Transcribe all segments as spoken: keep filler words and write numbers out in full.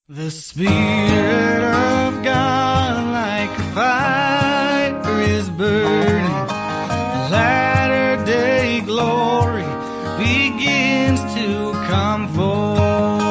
The Spirit of God like a fire is burning. Latter day glory begins to come forth.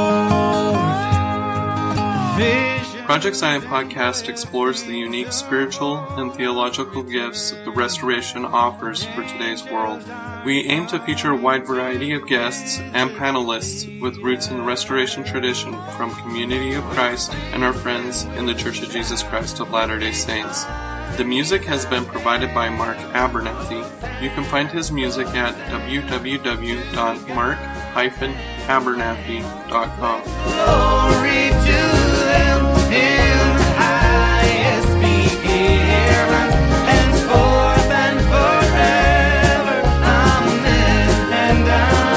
Vision. Project Zion Podcast explores the unique spiritual and theological gifts the Restoration offers for today's world. We aim to feature a wide variety of guests and panelists with roots in the Restoration tradition from Community of Christ and our friends in the Church of Jesus Christ of Latter-day Saints. The music has been provided by Mark Abernathy. You can find his music at w w w dot mark dash abernathy dot com. Glory to them in the highest, be given henceforth and forever. Amen and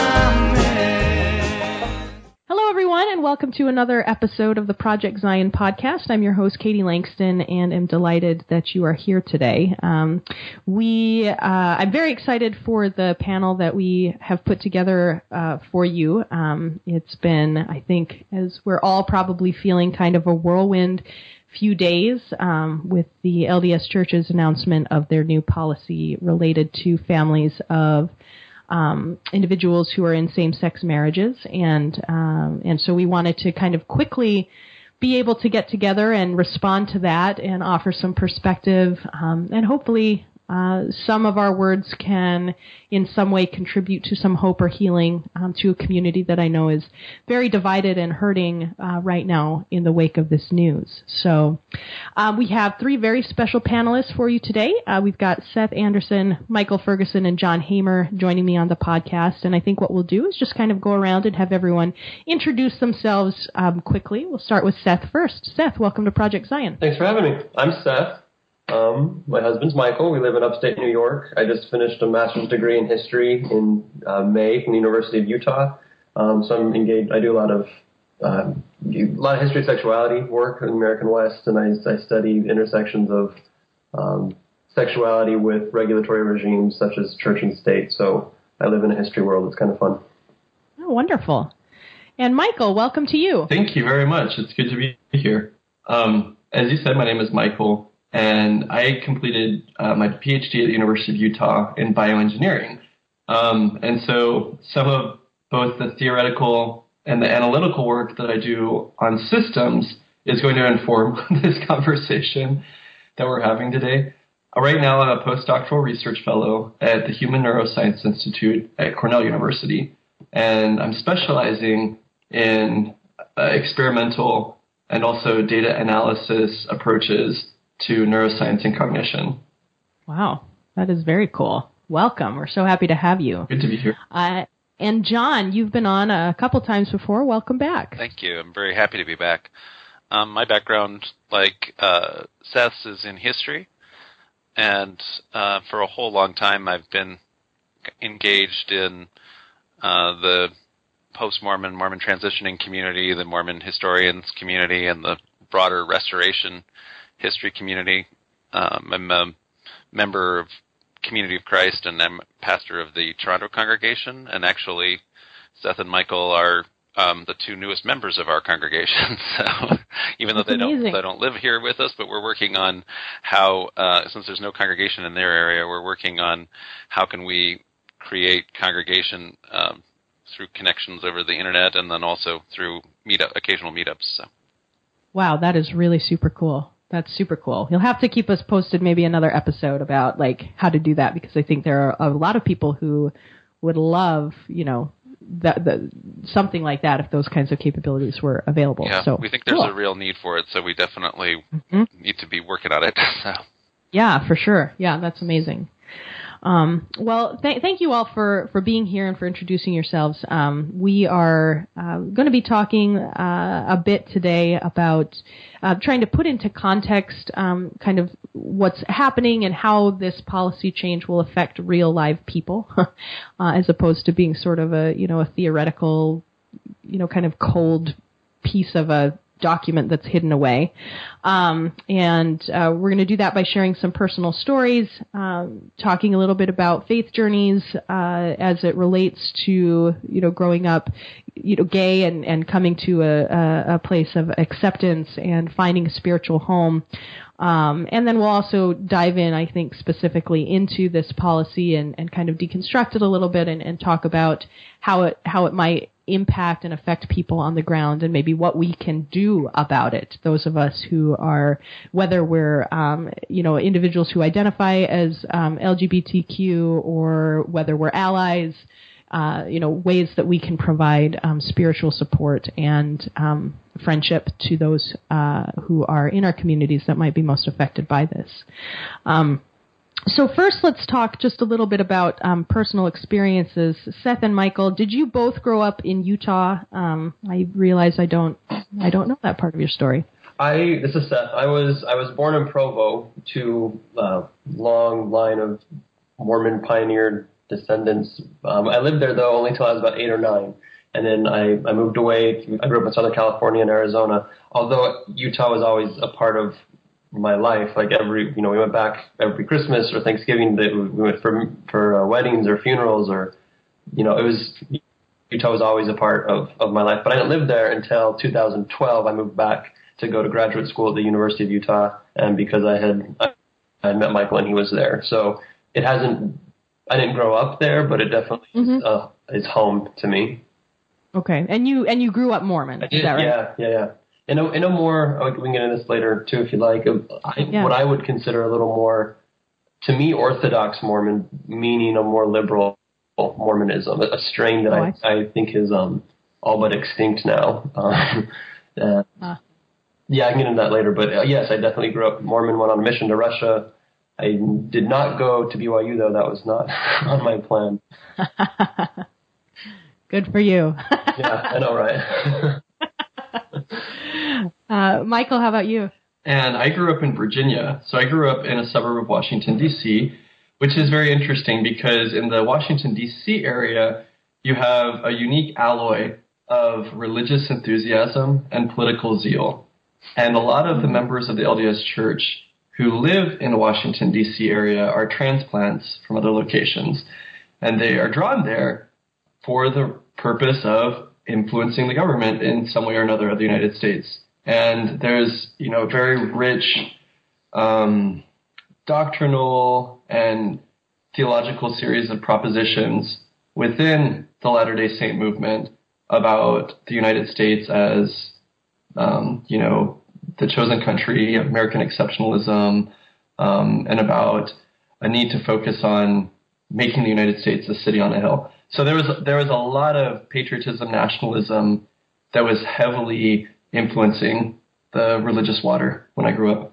amen. Hello, everyone, and welcome to another episode of the Project Zion podcast. I'm your host, Katie Langston, and am delighted that you are here today. Um, we, uh, I'm very excited for the panel that we have put together uh, for you. Um, it's been, I think, as we're all probably feeling, kind of a whirlwind few days um, with the L D S Church's announcement of their new policy related to families of Um, individuals who are in same-sex marriages, and um, and so we wanted to kind of quickly be able to get together and respond to that and offer some perspective, um, and hopefully uh, some of our words can in some way contribute to some hope or healing um, to a community that I know is very divided and hurting uh, right now in the wake of this news. So um, we have three very special panelists for you today. Uh, we've got Seth Anderson, Michael Ferguson, and John Hamer joining me on the podcast. And I think what we'll do is just kind of go around and have everyone introduce themselves um, quickly. We'll start with Seth first. Seth, welcome to Project Zion. Thanks for having me. I'm Seth. Um, my husband's Michael. We live in upstate New York. I just finished a master's degree in history in uh, May from the University of Utah. Um, so I'm engaged. I do a lot of uh, a lot of history of sexuality work in the American West, and I, I study intersections of um, sexuality with regulatory regimes such as church and state. So I live in a history world. It's kind of fun. Oh, wonderful. And Michael, welcome to you. Thank you very much. It's good to be here. Um, as you said, my name is Michael. And I completed uh, my PhD at the University of Utah in bioengineering. Um, and so some of both the theoretical and the analytical work that I do on systems is going to inform this conversation that we're having today. Uh, right now, I'm a postdoctoral research fellow at the Human Neuroscience Institute at Cornell University. And I'm specializing in uh, experimental and also data analysis approaches to neuroscience and cognition. Wow, that is very cool. Welcome. We're so happy to have you. Good to be here. Uh, and John, you've been on a couple times before. Welcome back. Thank you. I'm very happy to be back. Um, my background, like uh, Seth's, is in history, and uh, for a whole long time I've been engaged in uh, the post-Mormon, Mormon transitioning community, the Mormon historians community, and the broader restoration history community. Um, I'm a member of Community of Christ, and I'm pastor of the Toronto congregation. And actually, Seth and Michael are um, the two newest members of our congregation. So even though That's they amazing. don't they don't live here with us, but we're working on how, uh, since there's no congregation in their area, we're working on how can we create congregation um, through connections over the internet, and then also through meetup, occasional meetups. So. Wow, that is really super cool. That's super cool. You'll have to keep us posted, maybe another episode about like how to do that, because I think there are a lot of people who would love, you know, that, the, something like that if those kinds of capabilities were available. Yeah, so, we think there's cool. a real need for it, so we definitely Mm-hmm. need to be working on it. So. Yeah, for sure. Yeah, that's amazing. Um, well, th- thank you all for, for being here and for introducing yourselves. Um, we are uh, going to be talking uh, a bit today about uh, trying to put into context um, kind of what's happening and how this policy change will affect real live people, uh, as opposed to being sort of a, you know, a theoretical, you know, kind of cold piece of a document that's hidden away. Um, and uh, we're going to do that by sharing some personal stories, um, talking a little bit about faith journeys uh, as it relates to, you know, growing up, you know, gay and, and coming to a, a, a place of acceptance and finding a spiritual home. Um, and then we'll also dive in, I think, specifically into this policy and, and kind of deconstruct it a little bit and, and talk about how it how it might impact and affect people on the ground and maybe what we can do about it. Those of us who are, whether we're, um, you know, individuals who identify as um, L G B T Q or whether we're allies, uh, you know, ways that we can provide um, spiritual support and um, friendship to those uh, who are in our communities that might be most affected by this. Um, So first, let's talk just a little bit about um, personal experiences. Seth and Michael, did you both grow up in Utah? Um, I realize I don't, I don't know that part of your story. I this is Seth. I was I was born in Provo to a long line of Mormon pioneer descendants. Um, I lived there though only till I was about eight or nine, and then I, I moved away. I grew up in Southern California and Arizona. Although Utah was always a part of my life, like every, you know, we went back every Christmas or Thanksgiving, that we went for for uh, weddings or funerals, or, you know, it was, Utah was always a part of, of my life. But I didn't live there until two thousand twelve. I moved back to go to graduate school at the University of Utah, and because I had I had met Michael and he was there, so it hasn't. I didn't grow up there, but it definitely mm-hmm. is, uh, is home to me. Okay, and you and you grew up Mormon, I did, is that right? Yeah, yeah, yeah. In a, in a more, we can get into this later too if you like, I, yeah. what I would consider a little more, to me, Orthodox Mormon, meaning a more liberal Mormonism, a strain that oh, I, I, I think is um, all but extinct now. Um, uh, uh. Yeah, I can get into that later, but uh, yes, I definitely grew up Mormon, went on a mission to Russia. I did not go to B Y U, though. That was not on my plan. Good for you. Yeah, I know, right? Uh, Michael, how about you? And I grew up in Virginia. So I grew up in a suburb of Washington, D C, which is very interesting because in the Washington, D C area, you have a unique alloy of religious enthusiasm and political zeal. And a lot of the members of the L D S Church who live in the Washington, D C area are transplants from other locations. And they are drawn there for the purpose of influencing the government in some way or another of the United States. And there's, you know, very rich um, doctrinal and theological series of propositions within the Latter-day Saint movement about the United States as, um, you know, the chosen country, American exceptionalism, um, and about a need to focus on making the United States a city on a hill. So there was there was a lot of patriotism, nationalism that was heavily influencing the religious water when I grew up.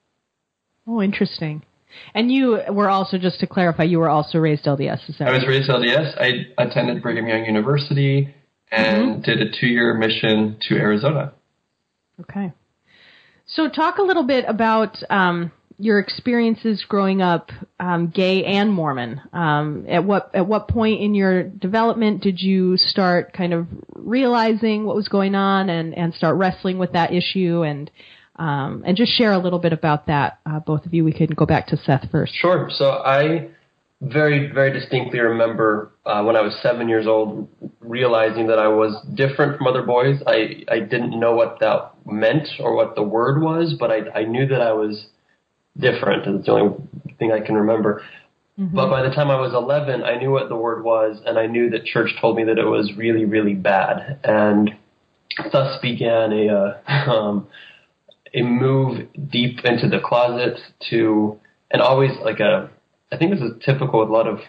Oh, interesting. And you were also, just to clarify, you were also raised L D S, is that I was right? raised L D S. I attended Brigham Young University and mm-hmm. did a two-year mission to Arizona. Okay. So talk a little bit about um, your experiences growing up um, gay and Mormon. Um, at what at what point in your development did you start kind of realizing what was going on and, and start wrestling with that issue? And um, and just share a little bit about that, uh, both of you. We can go back to Seth first. Sure. So I very, very distinctly remember uh, when I was seven years old realizing that I was different from other boys. I, I didn't know what that meant or what the word was, but I, I knew that I was different, and it's the only thing I can remember. Mm-hmm. But by the time I was eleven, I knew what the word was, and I knew that church told me that it was really, really bad. And thus began a uh, um, a move deep into the closet to, and always like a, I think this is typical with a lot of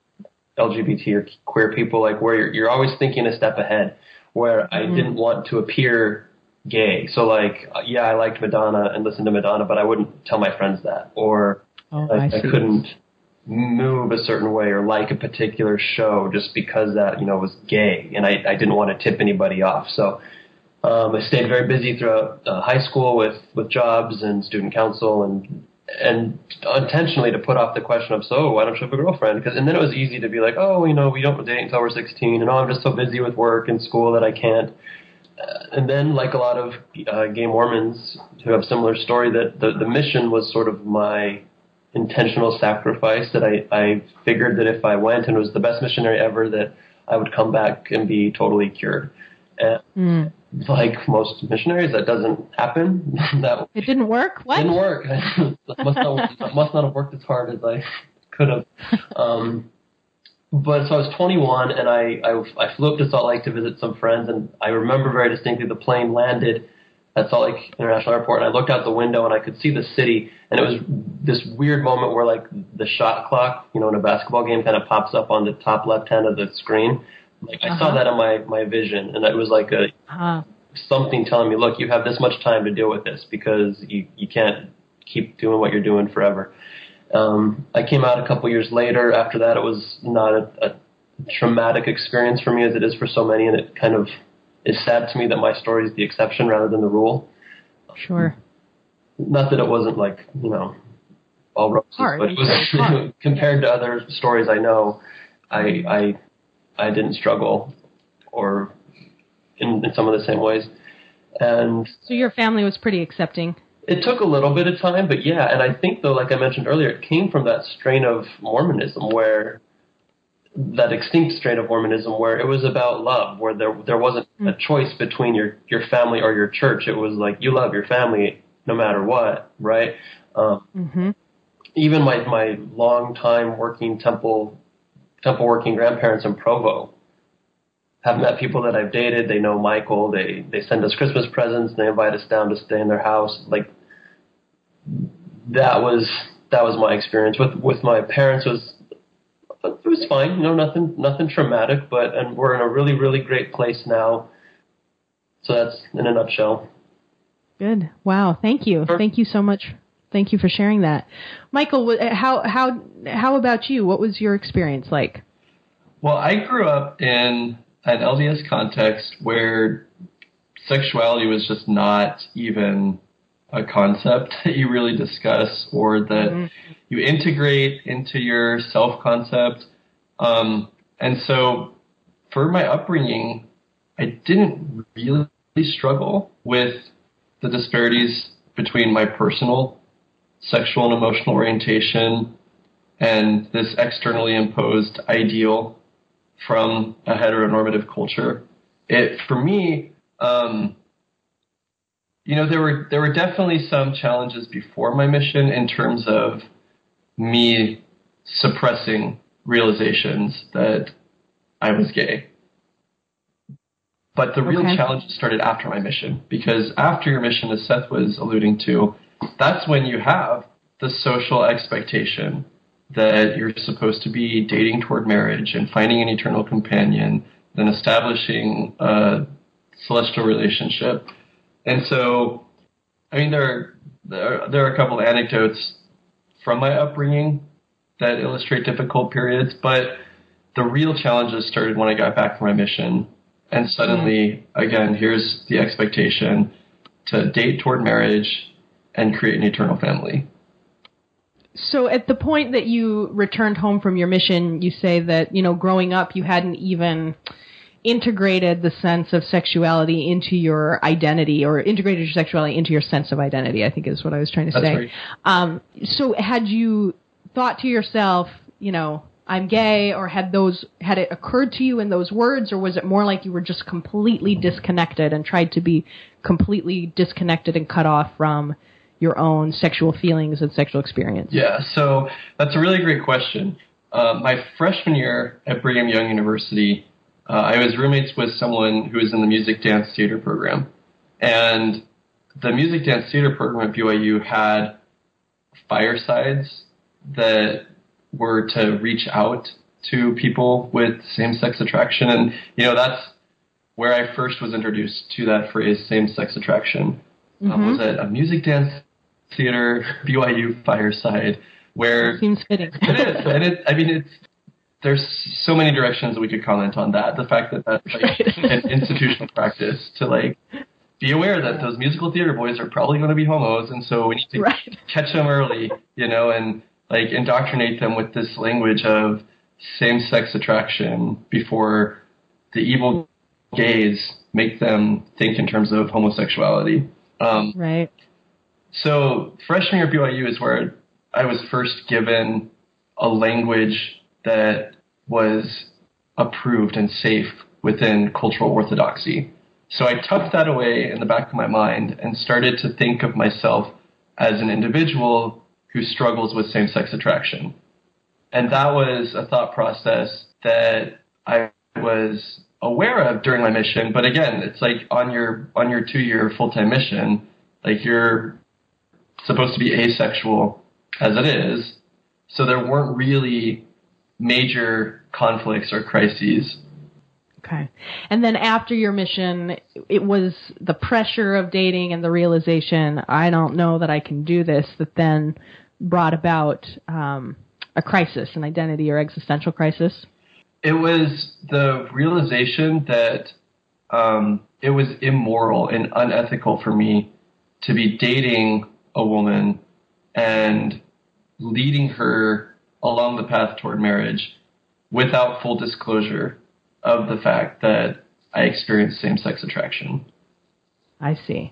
L G B T or queer people, like where you're, you're always thinking a step ahead, where mm-hmm. I didn't want to appear gay. So like, yeah, I liked Madonna and listened to Madonna, but I wouldn't tell my friends that, or oh, I, I, I couldn't move a certain way or like a particular show just because that, you know, was gay, and I, I didn't want to tip anybody off. So um, I stayed very busy throughout uh, high school with, with jobs and student council, and and intentionally to put off the question of, so why don't you have a girlfriend? Because and then it was easy to be like, oh, you know, we don't date until we're sixteen, and oh, I'm just so busy with work and school that I can't. and then, like a lot of uh, gay Mormons who have a similar story, that the, the mission was sort of my intentional sacrifice, that I, I figured that if I went and was the best missionary ever, that I would come back and be totally cured. And mm. like most missionaries, that doesn't happen. that It didn't work? What? Didn't work. must, not, must not have worked as hard as I could have. Um, but so I was twenty-one, and I, I, I flew up to Salt Lake to visit some friends, and I remember very distinctly the plane landed at Salt Lake International Airport, and I looked out the window, and I could see the city, and it was this weird moment where, like, the shot clock, you know, in a basketball game kind of pops up on the top left-hand of the screen. Like, I uh-huh. saw that in my, my vision, and it was like a uh-huh. something telling me, look, you have this much time to deal with this, because you, you can't keep doing what you're doing forever. Um, I came out a couple years later. After that, it was not a, a traumatic experience for me as it is for so many, and it kind of is sad to me that my story is the exception rather than the rule. Sure. Not that it wasn't, like, you know, all roses, hard. But it was, you know, compared to other stories I know, I I I didn't struggle or in, in some of the same ways. And so your family was pretty accepting. It took a little bit of time, but yeah, and I think, though, like I mentioned earlier, it came from that strain of Mormonism where that extinct strain of Mormonism where it was about love, where there there wasn't a choice between your, your family or your church. It was like, you love your family no matter what, right? Um, mm-hmm. Even my, my long-time working temple, temple working grandparents in Provo have met people that I've dated. They know Michael. They, they send us Christmas presents. They invite us down to stay in their house. Like, that was that was my experience. With, with my parents was... It was fine, you know, nothing, nothing traumatic, but and we're in a really, really great place now. So that's in a nutshell. Good. Wow. Thank you. Sure. Thank you so much. Thank you for sharing that, Michael. How how how about you? What was your experience like? Well, I grew up in an L D S context where sexuality was just not even a concept that you really discuss or that mm-hmm. you integrate into your self-concept. Um, and so for my upbringing, I didn't really struggle with the disparities between my personal sexual and emotional orientation and this externally imposed ideal from a heteronormative culture. It, for me, um, You know, there were there were definitely some challenges before my mission in terms of me suppressing realizations that I was gay. But the real okay. challenges started after my mission, because after your mission, as Seth was alluding to, that's when you have the social expectation that you're supposed to be dating toward marriage and finding an eternal companion, then establishing a celestial relationship. And so, I mean, there are, there are, there are a couple of anecdotes from my upbringing that illustrate difficult periods, but the real challenges started when I got back from my mission. And suddenly, again, here's the expectation to date toward marriage and create an eternal family. So at the point that you returned home from your mission, you say that, you know, growing up, you hadn't even integrated the sense of sexuality into your identity, or integrated your sexuality into your sense of identity, I think is what I was trying to That's say. Right. Um, so had you thought to yourself, you know, I'm gay, or had those, had it occurred to you in those words, or was it more like you were just completely disconnected and tried to be completely disconnected and cut off from your own sexual feelings and sexual experience? Yeah, so that's a really great question. Uh, my freshman year at Brigham Young University, Uh, I was roommates with someone who was in the music, dance, theater program. And the music, dance, theater program at B Y U had firesides that were to reach out to people with same-sex attraction. And, you know, that's where I first was introduced to that phrase, same-sex attraction. Mm-hmm. Um, was at a music, dance, theater, B Y U fireside, where... That seems fitting. It is. And it, I mean, it's... There's so many directions that we could comment on that. The fact that that's like right. an institutional practice to like be aware that those musical theater boys are probably going to be homos, and so we need to right. catch them early, you know, and like indoctrinate them with this language of same-sex attraction before the evil gaze make them think in terms of homosexuality. Um, Right. So freshman year at B Y U is where I was first given a language that was approved and safe within cultural orthodoxy. So I tucked that away in the back of my mind and started to think of myself as an individual who struggles with same-sex attraction. And that was a thought process that I was aware of during my mission. But again, it's like on your on your two-year full-time mission, like you're supposed to be asexual as it is. So there weren't really major conflicts or crises. Okay. And then after your mission, it was the pressure of dating and the realization, I don't know that I can do this, that then brought about um, a crisis, an identity or existential crisis? It was the realization that um, it was immoral and unethical for me to be dating a woman and leading her along the path toward marriage without full disclosure of the fact that I experienced same-sex attraction. I see.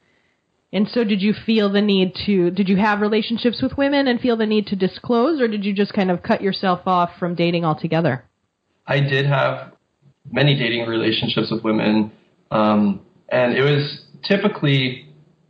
And so did you feel the need to, did you have relationships with women and feel the need to disclose, or did you just kind of cut yourself off from dating altogether? I did have many dating relationships with women, um, and it was typically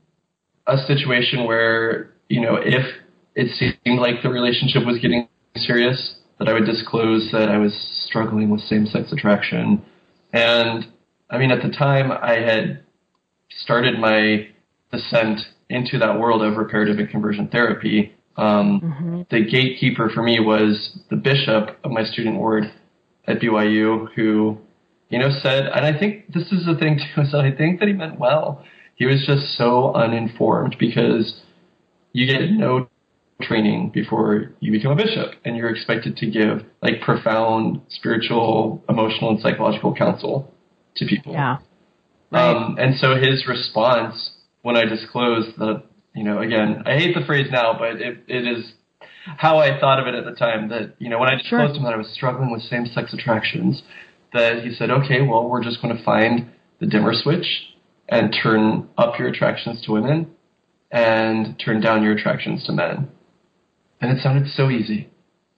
a situation where, you know, if it seemed like the relationship was getting serious, that I would disclose that I was struggling with same-sex attraction. And, I mean, at the time, I had started my descent into that world of reparative and conversion therapy. Um, mm-hmm. The gatekeeper for me was the bishop of my student ward at B Y U, who, you know, said, and I think this is the thing, too, is that I think that he meant well. He was just so uninformed because you get no training before you become a bishop, and you're expected to give like profound spiritual, emotional, and psychological counsel to people. Yeah. Right. Um, and so his response when I disclosed that, you know, again, I hate the phrase now, but it, it is how I thought of it at the time, that, you know, when I disclosed Sure. to him that I was struggling with same-sex attractions, that he said, okay, well, we're just going to find the dimmer switch and turn up your attractions to women and turn down your attractions to men. And it sounded so easy.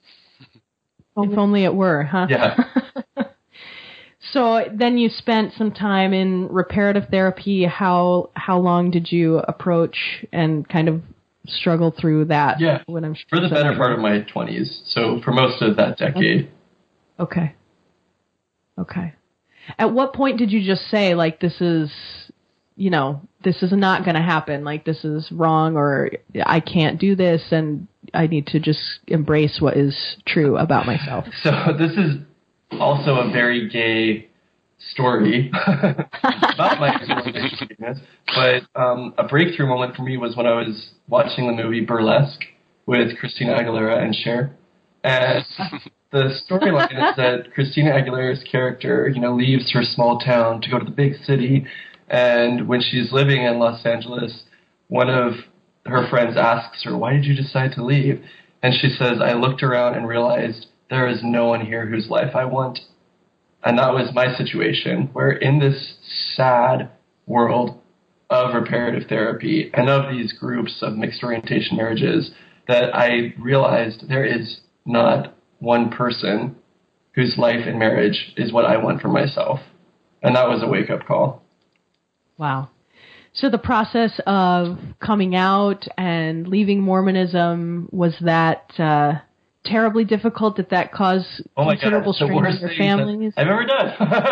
If only it were, huh? Yeah. So then you spent some time in reparative therapy. How how long did you approach and kind of struggle through that? Yeah, when I'm for the better part of my twenties. So for most of that decade. Okay. Okay. At what point did you just say, like, this is, you know, this is not going to happen, like, this is wrong, or I can't do this, and I need to just embrace what is true about myself? So this is also a very gay story about my experience, but um, a breakthrough moment for me was when I was watching the movie Burlesque with Christina Aguilera and Cher. And the storyline is that Christina Aguilera's character, you know, leaves her small town to go to the big city, and when she's living in Los Angeles, one of her friends asks her, "Why did you decide to leave?" And she says, "I looked around and realized there is no one here whose life I want." And that was my situation, where in this sad world of reparative therapy and of these groups of mixed orientation marriages, that I realized there is not one person whose life and marriage is what I want for myself. And that was a wake-up call. Wow. So the process of coming out and leaving Mormonism, was that uh, terribly difficult? Did that cause oh my considerable God, strain on your families? I've ever done.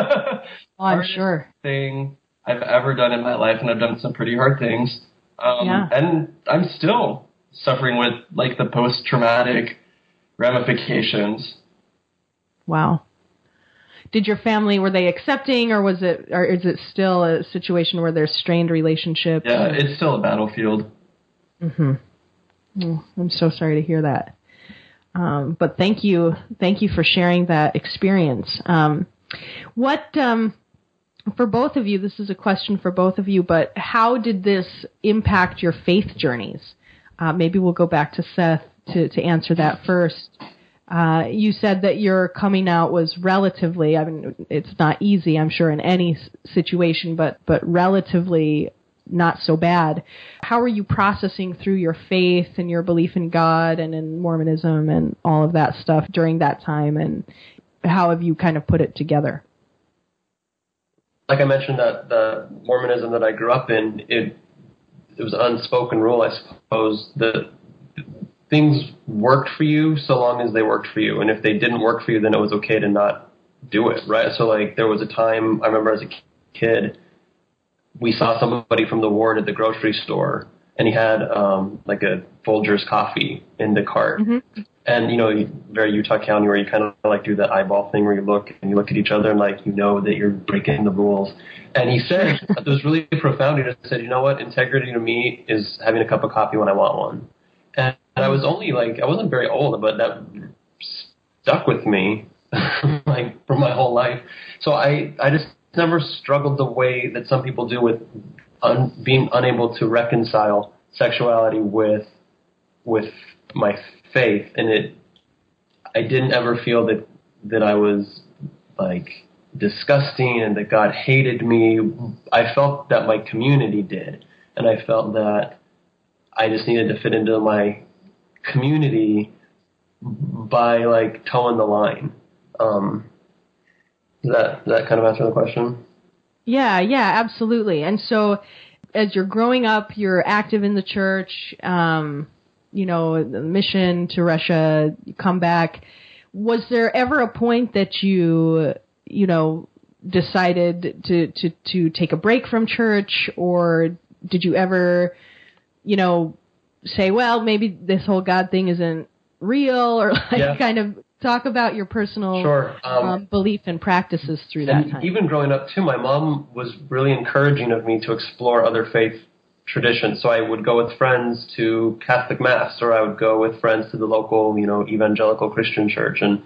Oh, I'm Hardest sure. thing I've ever done in my life, and I've done some pretty hard things. Um, Yeah. And I'm still suffering with like the post-traumatic ramifications. Wow. Did your family, were they accepting, or was it, or is it still a situation where there's strained relationships? Yeah, it's still a battlefield. Mm-hmm. Oh, I'm so sorry to hear that. Um, but thank you, thank you for sharing that experience. Um, what, um, for both of you, this is a question for both of you, but how did this impact your faith journeys? Uh, maybe we'll go back to Seth to, to answer that first. Uh, you said that your coming out was relatively, I mean, it's not easy, I'm sure, in any situation, but, but relatively not so bad. How are you processing through your faith and your belief in God and in Mormonism and all of that stuff during that time, and how have you kind of put it together? Like I mentioned, that the Mormonism that I grew up in, it it was an unspoken rule, I suppose, that things worked for you so long as they worked for you, and if they didn't work for you, then it was okay to not do it, right? So, like, there was a time, I remember as a kid, we saw somebody from the ward at the grocery store, and he had um, like a Folgers coffee in the cart. Mm-hmm. And, you know, very Utah County, where you kind of like do that eyeball thing where you look and you look at each other and like you know that you're breaking the rules. And he said, it was really profound. He just said, you know what, integrity to me is having a cup of coffee when I want one. And, and I was only like, I wasn't very old, but that stuck with me like for my whole life. So I, I just never struggled the way that some people do with un, being unable to reconcile sexuality with with my faith, and it I didn't ever feel that that I was like disgusting and that God hated me. I felt that my community did, and I felt that I just needed to fit into my community by like towing the line. Um, Does that, does that kind of answer the question? Yeah, yeah, absolutely. And so as you're growing up, you're active in the church, um, you know, the mission to Russia, you come back. Was there ever a point that you, you know, decided to, to, to take a break from church, or did you ever, you know, say, well, maybe this whole God thing isn't real, or like yeah. kind of talk about your personal sure. um, um, belief and practices through that time. Even growing up, too, my mom was really encouraging of me to explore other faith traditions. So I would go with friends to Catholic Mass, or I would go with friends to the local, you know, evangelical Christian church. And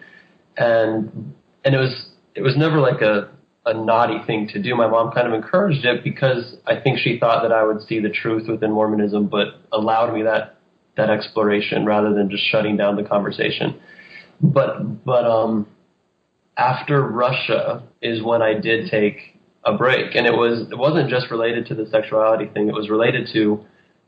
and and it was it was never like a, a naughty thing to do. My mom kind of encouraged it because I think she thought that I would see the truth within Mormonism, but allowed me that that exploration rather than just shutting down the conversation. But but um, after Russia is when I did take a break, and it was it wasn't just related to the sexuality thing. It was related to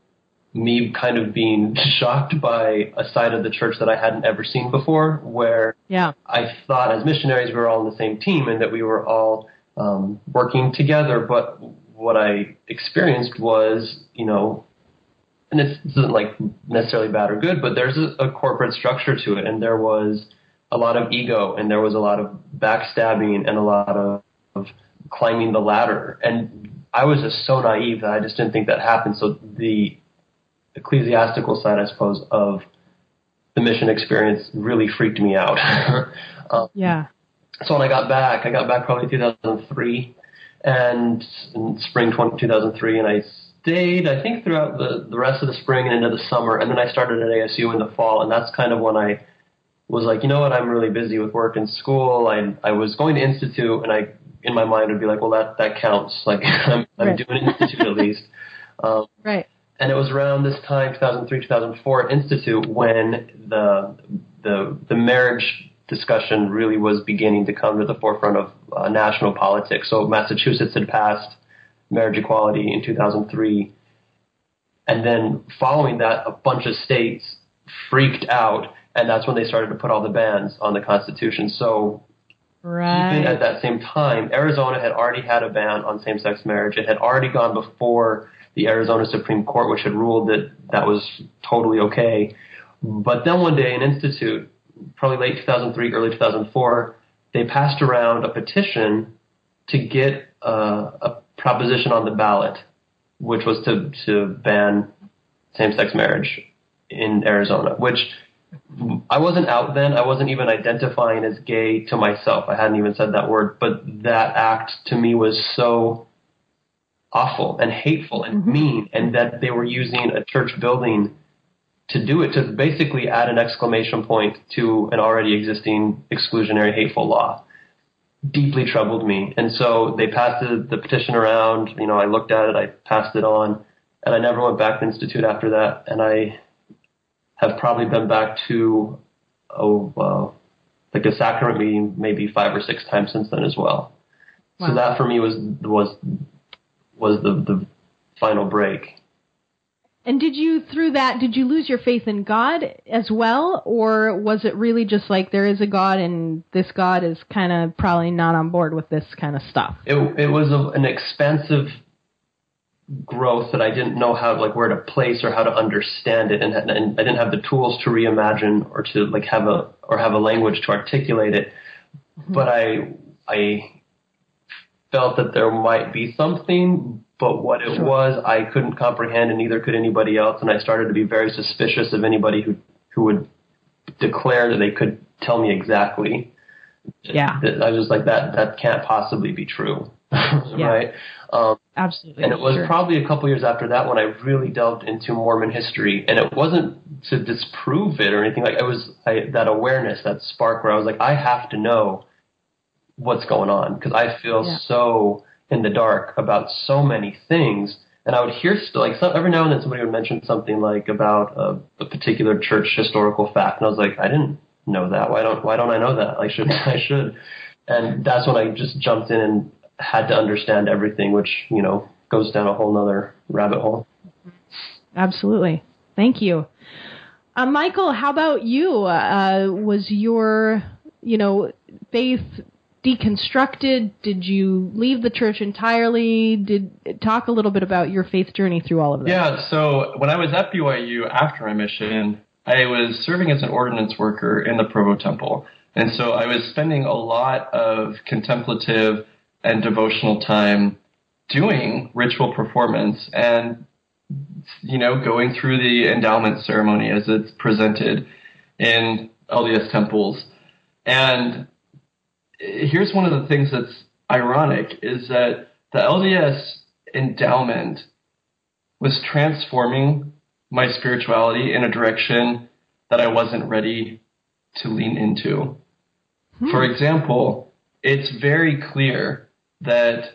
me kind of being shocked by a side of the church that I hadn't ever seen before, where yeah. I thought as missionaries we were all on the same team and that we were all um, working together. But what I experienced was, you know, and this isn't like necessarily bad or good, but there's a, a corporate structure to it, and there was a lot of ego, and there was a lot of backstabbing, and a lot of, of climbing the ladder. And I was just so naive that I just didn't think that happened. So the ecclesiastical side, I suppose, of the mission experience really freaked me out. um, yeah. So when I got back, I got back probably two thousand three, and in spring two thousand three, and I stayed, I think, throughout the, the rest of the spring and into the summer, and then I started at A S U in the fall, and that's kind of when I was like, you know what, I'm really busy with work and school. I I was going to Institute, and I, in my mind, would be like, well, that, that counts. Like, I'm, I'm right. doing Institute at least. Um, right. And it was around this time, two thousand three, two thousand four, at Institute, when the the the marriage discussion really was beginning to come to the forefront of uh, national politics. So Massachusetts had passed marriage equality in two thousand three, and then following that, a bunch of states freaked out, and that's when they started to put all the bans on the Constitution. So right. even at that same time, Arizona had already had a ban on same-sex marriage. It had already gone before the Arizona Supreme Court, which had ruled that that was totally okay. But then one day in Institute, probably late two thousand three, early two thousand four, they passed around a petition to get uh, a proposition on the ballot, which was to, to ban same-sex marriage in Arizona, which I wasn't out then. I wasn't even identifying as gay to myself. I hadn't even said that word, but that act to me was so awful and hateful and mm-hmm. mean, and that they were using a church building to do it, to basically add an exclamation point to an already existing exclusionary, hateful law, deeply troubled me. And so they passed the, the petition around. You know, I looked at it, I passed it on, and I never went back to Institute after that. And I have probably been back to oh, uh, like a sacrament meeting maybe five or six times since then as well. Wow. So that for me was was was the, the final break. And did you, through that, did you lose your faith in God as well? Or was it really just like there is a God and this God is kind of probably not on board with this kind of stuff? It it was a, an expansive growth that I didn't know how, like, where to place or how to understand it. And, and I didn't have the tools to reimagine or to, like, have a, or have a language to articulate it. Mm-hmm. But I, I felt that there might be something, but what it sure. was, I couldn't comprehend, and neither could anybody else. And I started to be very suspicious of anybody who who would declare that they could tell me exactly. Yeah, I was just like, that that can't possibly be true, right? Um, Absolutely. And it was sure. probably a couple years after that when I really delved into Mormon history, and it wasn't to disprove it or anything. Like, it was I, that awareness, that spark where I was like, I have to know what's going on, because I feel yeah. so in the dark about so many things. And I would hear still, like, some, every now and then somebody would mention something like about a, a particular church historical fact, and I was like, I didn't know that. Why don't why don't I know that? I should I should. And that's when I just jumped in and had to understand everything, which, you know, goes down a whole nother rabbit hole. Absolutely. Thank you. Uh, Michael, how about you? Uh, was your, you know, faith deconstructed? Did you leave the church entirely? Did talk a little bit about your faith journey through all of this? Yeah, so when I was at B Y U after my mission, I was serving as an ordinance worker in the Provo Temple. And so I was spending a lot of contemplative and devotional time doing ritual performance and, you know, going through the endowment ceremony as it's presented in L D S temples. And here's one of the things that's ironic is that the L D S endowment was transforming my spirituality in a direction that I wasn't ready to lean into. Hmm. For example, it's very clear that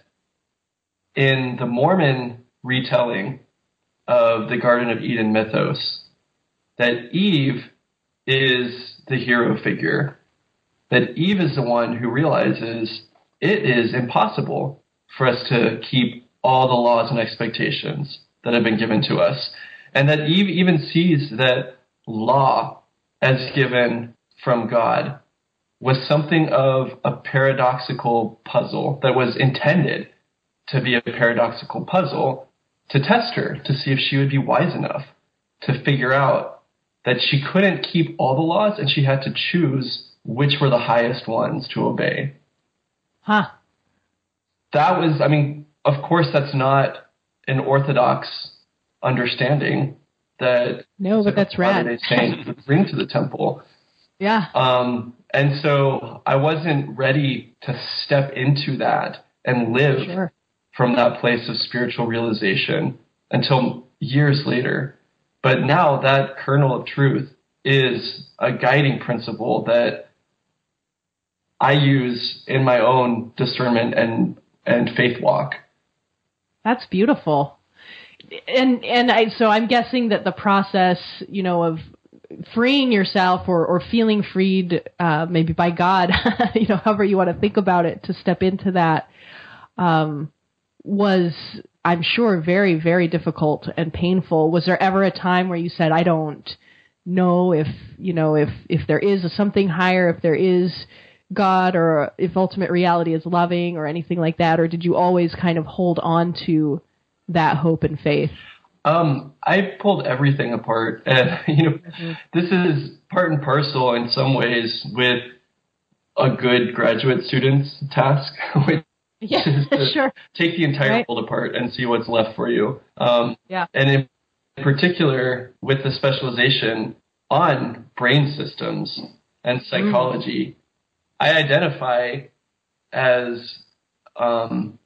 in the Mormon retelling of the Garden of Eden mythos, that Eve is the hero figure. That Eve is the one who realizes it is impossible for us to keep all the laws and expectations that have been given to us. And that Eve even sees that law as given from God was something of a paradoxical puzzle that was intended to be a paradoxical puzzle to test her, to see if she would be wise enough to figure out that she couldn't keep all the laws and she had to choose which were the highest ones to obey. Huh. That was, I mean, of course, that's not an orthodox understanding that no, but that's rad. Latter-day Saints would bring to the temple. Yeah. Um, and so I wasn't ready to step into that and live sure. from that place of spiritual realization until years later. But now that kernel of truth is a guiding principle that I use in my own discernment and, and faith walk. That's beautiful. And and I so I'm guessing that the process, you know, of freeing yourself or, or feeling freed, uh, maybe by God, you know, however you want to think about it, to step into that, um, was, I'm sure, very, very difficult and painful. Was there ever a time where you said, I don't know if, you know, if, if there is a something higher, if there is God, or if ultimate reality is loving or anything like that? Or did you always kind of hold on to that hope and faith? Um, I pulled everything apart. And, you know, mm-hmm. this is part and parcel in some ways with a good graduate student's task, which yeah, is to sure. take the entire right. world apart and see what's left for you. Um, yeah. And in particular, with the specialization on brain systems and psychology, mm. I identify as um,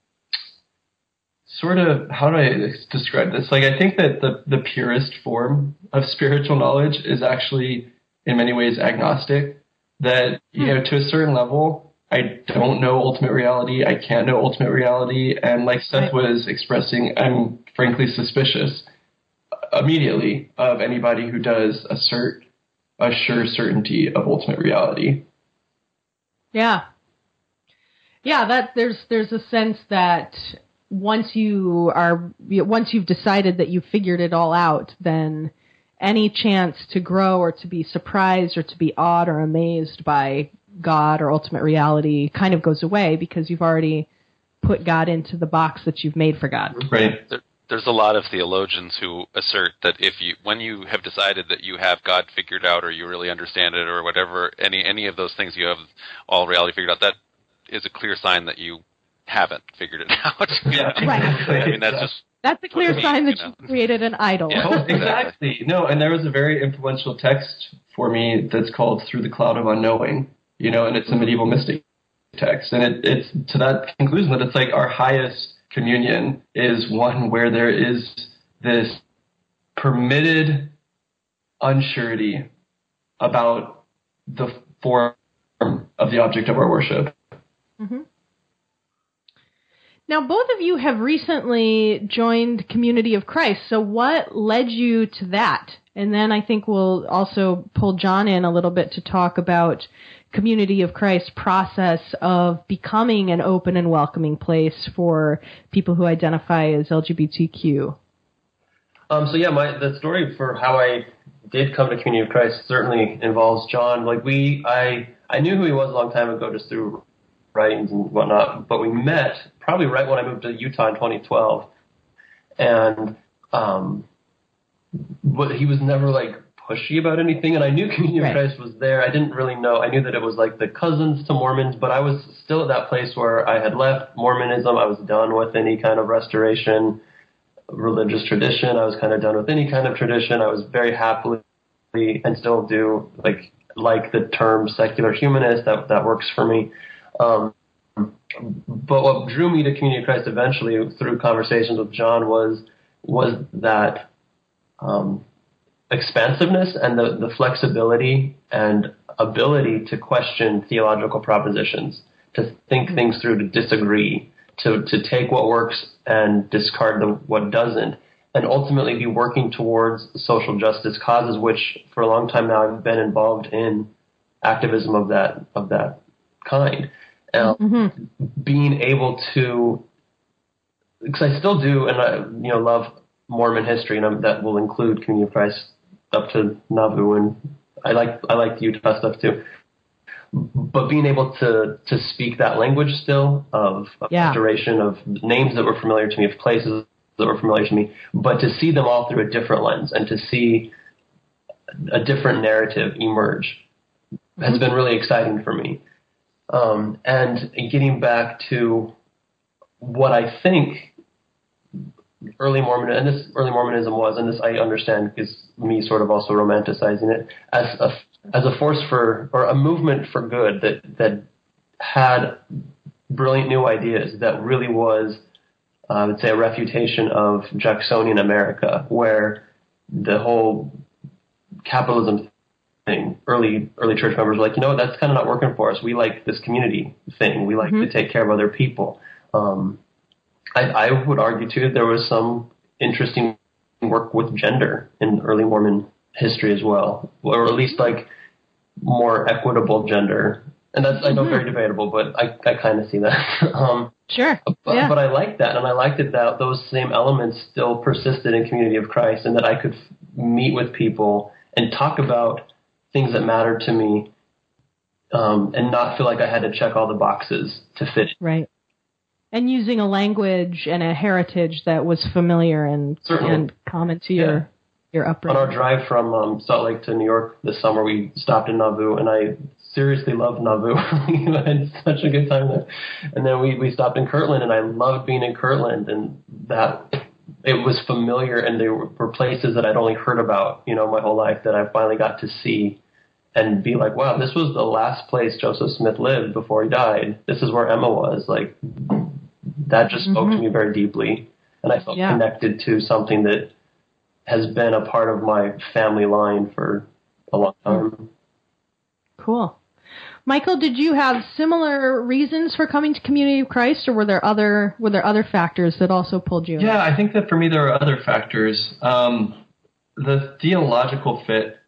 sort of, how do I describe this? Like, I think that the, the purest form of spiritual knowledge is actually, in many ways, agnostic. That, you know, to a certain level, I don't know ultimate reality. I can't know ultimate reality. And like Seth was expressing, I'm frankly suspicious immediately of anybody who does assert a sure certainty of ultimate reality. Yeah. Yeah, that there's there's a sense that once you are once you've decided that you've figured it all out, then any chance to grow or to be surprised or to be awed or amazed by God or ultimate reality kind of goes away because you've already put God into the box that you've made for God. Right. There, there's a lot of theologians who assert that if you, when you have decided that you have God figured out or you really understand it or whatever, any any of those things you have all reality figured out, that is a clear sign that you haven't figured it out. Yeah, Right. I mean, that's just That's a clear means, sign that you know. you've created an idol. Yeah. Oh, exactly. No, and there was a very influential text for me that's called Through the Cloud of Unknowing, you know, and it's a medieval mystic text. And it, it's to that conclusion that it's like our highest communion is one where there is this permitted unsurety about the form of the object of our worship. Mm-hmm. Now, both of you have recently joined Community of Christ, so what led you to that? And then I think we'll also pull John in a little bit to talk about Community of Christ's process of becoming an open and welcoming place for people who identify as L G B T Q. Um, so yeah, my the story for how I did come to Community of Christ certainly involves John. Like we, I, I knew who he was a long time ago, just through writings and whatnot. But we met probably right when I moved to Utah in twenty twelve, and um, but he was never like pushy about anything. And I knew Community of Right. Christ was there. I didn't really know. I knew that it was like the cousins to Mormons, but I was still at that place where I had left Mormonism. I was done with any kind of restoration religious tradition. I was kind of done with any kind of tradition. I was very happily and still do like like the term secular humanist. That that works for me. Um, but what drew me to Community of Christ eventually through conversations with John was was that um, expansiveness and the, the flexibility and ability to question theological propositions, to think things through, to disagree, to, to take what works and discard the, what doesn't, and ultimately be working towards social justice causes, which for a long time now I've been involved in activism of that of that kind. Um, Mm-hmm. Being able to, because I still do, and I you know love Mormon history, and I'm, that will include Community of Christ up to Nauvoo, and I like I like the Utah stuff too. But being able to to speak that language still of, of Yeah. restoration, of names that were familiar to me, of places that were familiar to me, but to see them all through a different lens and to see a different narrative emerge has been really exciting for me. Um, and getting back to what I think early Mormon and this early Mormonism was, and this I understand is me sort of also romanticizing it as a as a force for or a movement for good that that had brilliant new ideas that really was, uh, I would say, a refutation of Jacksonian America, where the whole capitalism thing, early early church members were like, you know, that's kind of not working for us. We like this community thing. We like Mm-hmm. to take care of other people. Um, I, I would argue too that there was some interesting work with gender in early Mormon history as well, or at least like more equitable gender. And that's I know very debatable, but I I kind of see that. um, Sure. but, Yeah. but I liked that, and I liked it that those same elements still persisted in Community of Christ, and that I could f- meet with people and talk about things that mattered to me, um, and not feel like I had to check all the boxes to fit in. Right. And using a language and a heritage that was familiar and Certainly. and common to Yeah. your your On upbringing. our drive from um, Salt Lake to New York this summer, we stopped in Nauvoo, and I seriously loved Nauvoo. I had such a good time there. And then we, we stopped in Kirtland, and I loved being in Kirtland, and that it was familiar, and there were places that I'd only heard about, you know, my whole life that I finally got to see and be like, wow, this was the last place Joseph Smith lived before he died. This is where Emma was. Like, that just spoke Mhm. to me very deeply, and I felt Yeah. connected to something that has been a part of my family line for a long time. Cool. Michael, did you have similar reasons for coming to Community of Christ, or were there other were there other factors that also pulled you in? Yeah, I think that for me there are other factors. Um, the theological fit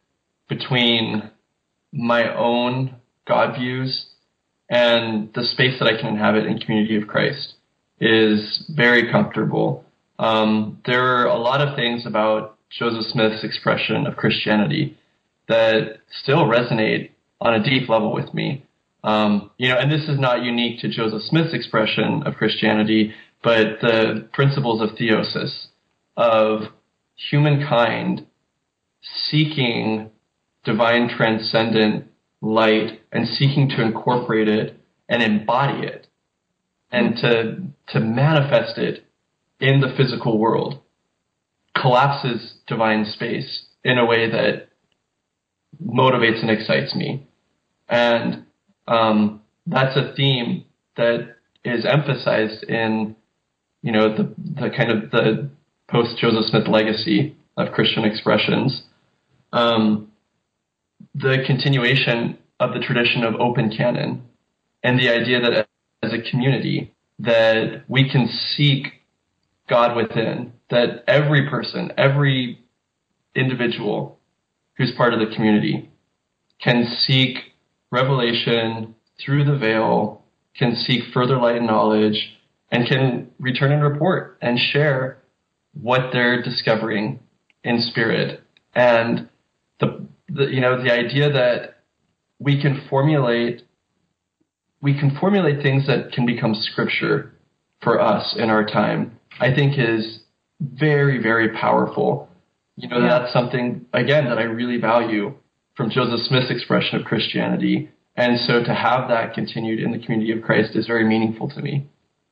between my own God views and the space that I can inhabit in Community of Christ is very comfortable. Um, there are a lot of things about Joseph Smith's expression of Christianity that still resonate on a deep level with me. Um, you know, and this is not unique to Joseph Smith's expression of Christianity, but the principles of theosis, of humankind seeking divine transcendent light and seeking to incorporate it and embody it and to to manifest it in the physical world, collapses divine space in a way that motivates and excites me. And um, that's a theme that is emphasized in, you know, the the kind of the post-Joseph Smith legacy of Christian expressions. Um, the continuation of the tradition of open canon and the idea that as a community that we can seek God within, that every person, every individual who's part of the community can seek revelation through the veil, can seek further light and knowledge, and can return and report and share what they're discovering in spirit. And the, the you know, the idea that we can formulate we can formulate things that can become scripture for us in our time, I think is very, very powerful. You know, Yeah. that's something, again, that I really value from Joseph Smith's expression of Christianity. And so to have that continued in the Community of Christ is very meaningful to me.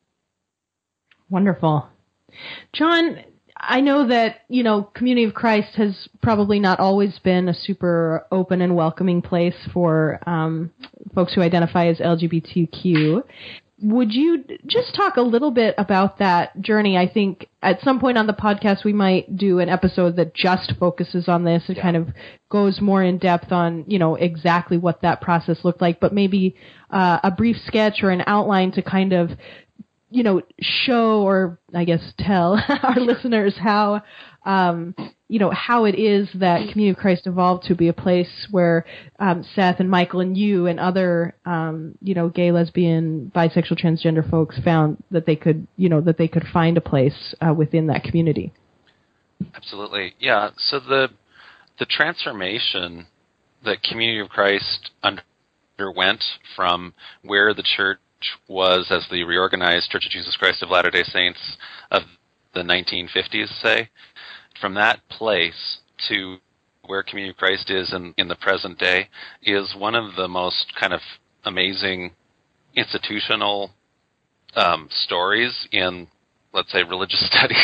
Wonderful. John, I know that, you know, Community of Christ has probably not always been a super open and welcoming place for um, folks who identify as L G B T Q. Would you just talk a little bit about that journey? I think at some point on the podcast we might do an episode that just focuses on this. It Yeah. kind of goes more in depth on, you know, exactly what that process looked like, but maybe uh, a brief sketch or an outline to kind of, you know, show or I guess tell our listeners how, um, you know, how it is that Community of Christ evolved to be a place where um, Seth and Michael and you and other, um, you know, gay, lesbian, bisexual, transgender folks found that they could, you know, that they could find a place uh, within that community. Absolutely. Yeah. So the the transformation that Community of Christ underwent from where the church was as the reorganized Church of Jesus Christ of Latter-day Saints of the nineteen fifties, say, from that place to where Community of Christ is in, in the present day is one of the most kind of amazing institutional um, stories in, let's say, religious studies.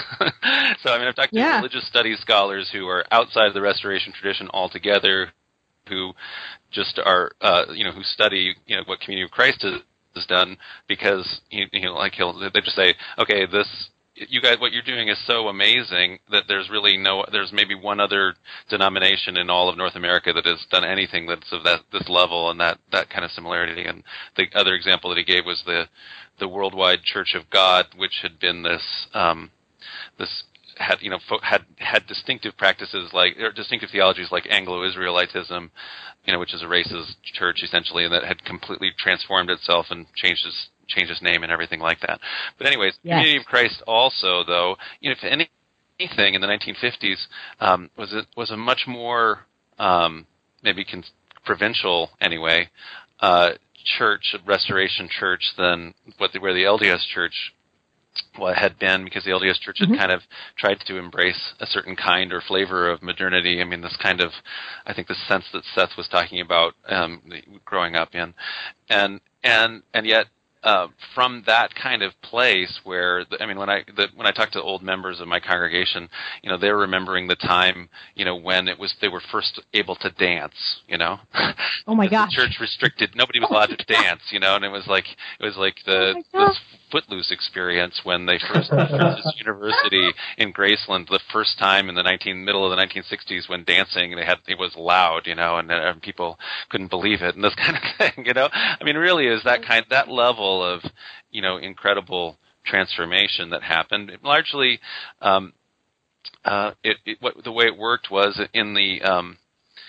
So, I mean, I've talked to Yeah. religious studies scholars who are outside of the Restoration tradition altogether, who just are, uh, you know, who study, you know, what Community of Christ has, has done, because, you, you know, like he'll, they just say, okay, this, you guys, what you're doing is so amazing that there's really no, there's maybe one other denomination in all of North America that has done anything that's of that, this level and that, that kind of similarity. And the other example that he gave was the, the Worldwide Church of God, which had been this, um, this, had, you know, fo- had, had distinctive practices like, or distinctive theologies like Anglo-Israelitism, you know, which is a racist church essentially, and that had completely transformed itself and changed its, changed its name and everything like that. But anyways, Yes. Community of Christ also, though, you know, if any, anything in the nineteen fifties, um, was a, was a much more, um, maybe con- provincial anyway, uh, church, Restoration church than what the, where the L D S church what had been, because the L D S Church had Mhm. kind of tried to embrace a certain kind or flavor of modernity. I mean, this kind of, I think the sense that Seth was talking about um, growing up in, and and and yet uh, from that kind of place where, the, I mean, when I the, when I talk to old members of my congregation, you know, they're remembering the time, you know, when it was they were first able to dance, you know. Oh my Because gosh. the church restricted, nobody was allowed to dance, you know, and it was like it was like the Oh my gosh. this Footloose experience when they first Francis University in Graceland, the first time in the nineteen middle of the nineteen sixties when dancing they had it was loud, you know, and, and people couldn't believe it and this kind of thing, you know. I mean, really, is that kind that level of, you know, incredible transformation that happened. It largely, um, uh, it, it what the way it worked was in the um,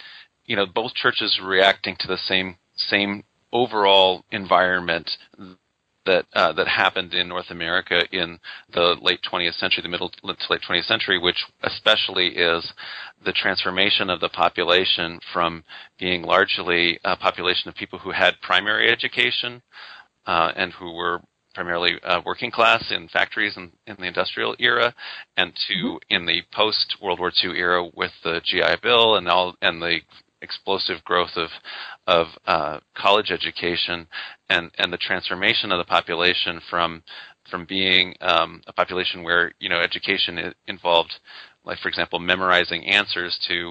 you know, both churches reacting to the same same overall environment that uh, that happened in North America in the late twentieth century, the middle to late twentieth century, which especially is the transformation of the population from being largely a population of people who had primary education uh, and who were primarily uh, working class in factories in, in the industrial era, and to mm-hmm. in the post-World War Two era with the G I Bill and all and the explosive growth of of uh, college education and, and the transformation of the population from from being um, a population where, you know, education involved, like, for example, memorizing answers, to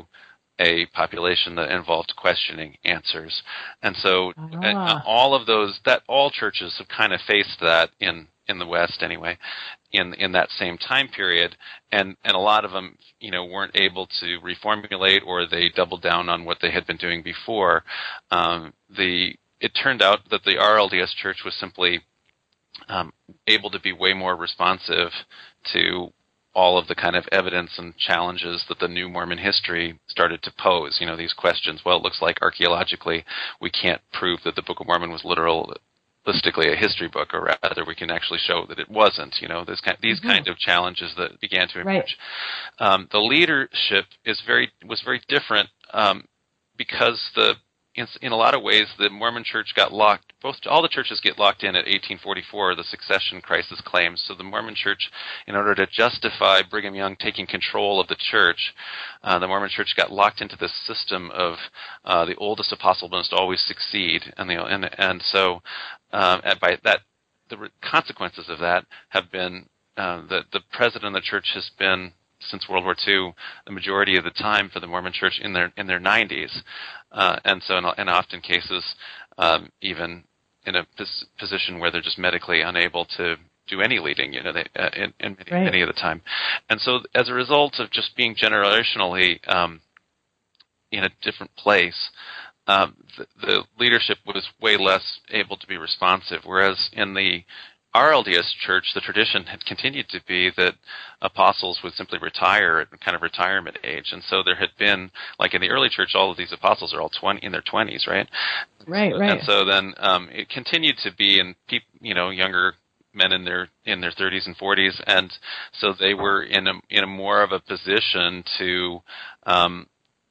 a population that involved questioning answers. And so ah. uh, all of those, that all churches have kind of faced that in, in the West anyway, in in that same time period, and, and a lot of them, you know, weren't able to reformulate, or they doubled down on what they had been doing before. Um, the it turned out that the R L D S Church was simply um, able to be way more responsive to all of the kind of evidence and challenges that the new Mormon history started to pose. You know, these questions. Well, it looks like archaeologically we can't prove that the Book of Mormon was literal. Realistically a history book, or rather we can actually show that it wasn't. You know, this kind, these mm-hmm. kind of challenges that began to emerge. Right. Um, the leadership is very was very different um, because the in, in a lot of ways the Mormon Church got locked. Both all the churches get locked in at eighteen forty-four, the succession crisis claims. So the Mormon Church, in order to justify Brigham Young taking control of the church, uh, the Mormon Church got locked into this system of uh, the oldest apostle must always succeed, and the and and so. Um, and by that, the consequences of that have been uh, that the president of the church has been, since World War Two, the majority of the time for the Mormon Church in their in their nineties, uh, and so in, in often cases, um, even in a pos- position where they're just medically unable to do any leading, you know, they, uh, in, in many, right. many of the time, and so as a result of just being generationally um, in a different place. Um, the, the leadership was way less able to be responsive, whereas in the R L D S Church, the tradition had continued to be that apostles would simply retire at kind of retirement age, and so there had been, like in the early church, all of these apostles are all twenty in their twenties, right? Right, so, right. And so then um, it continued to be in people, you know, younger men in their in their thirties and forties, and so they were in a in a more of a position to. Um,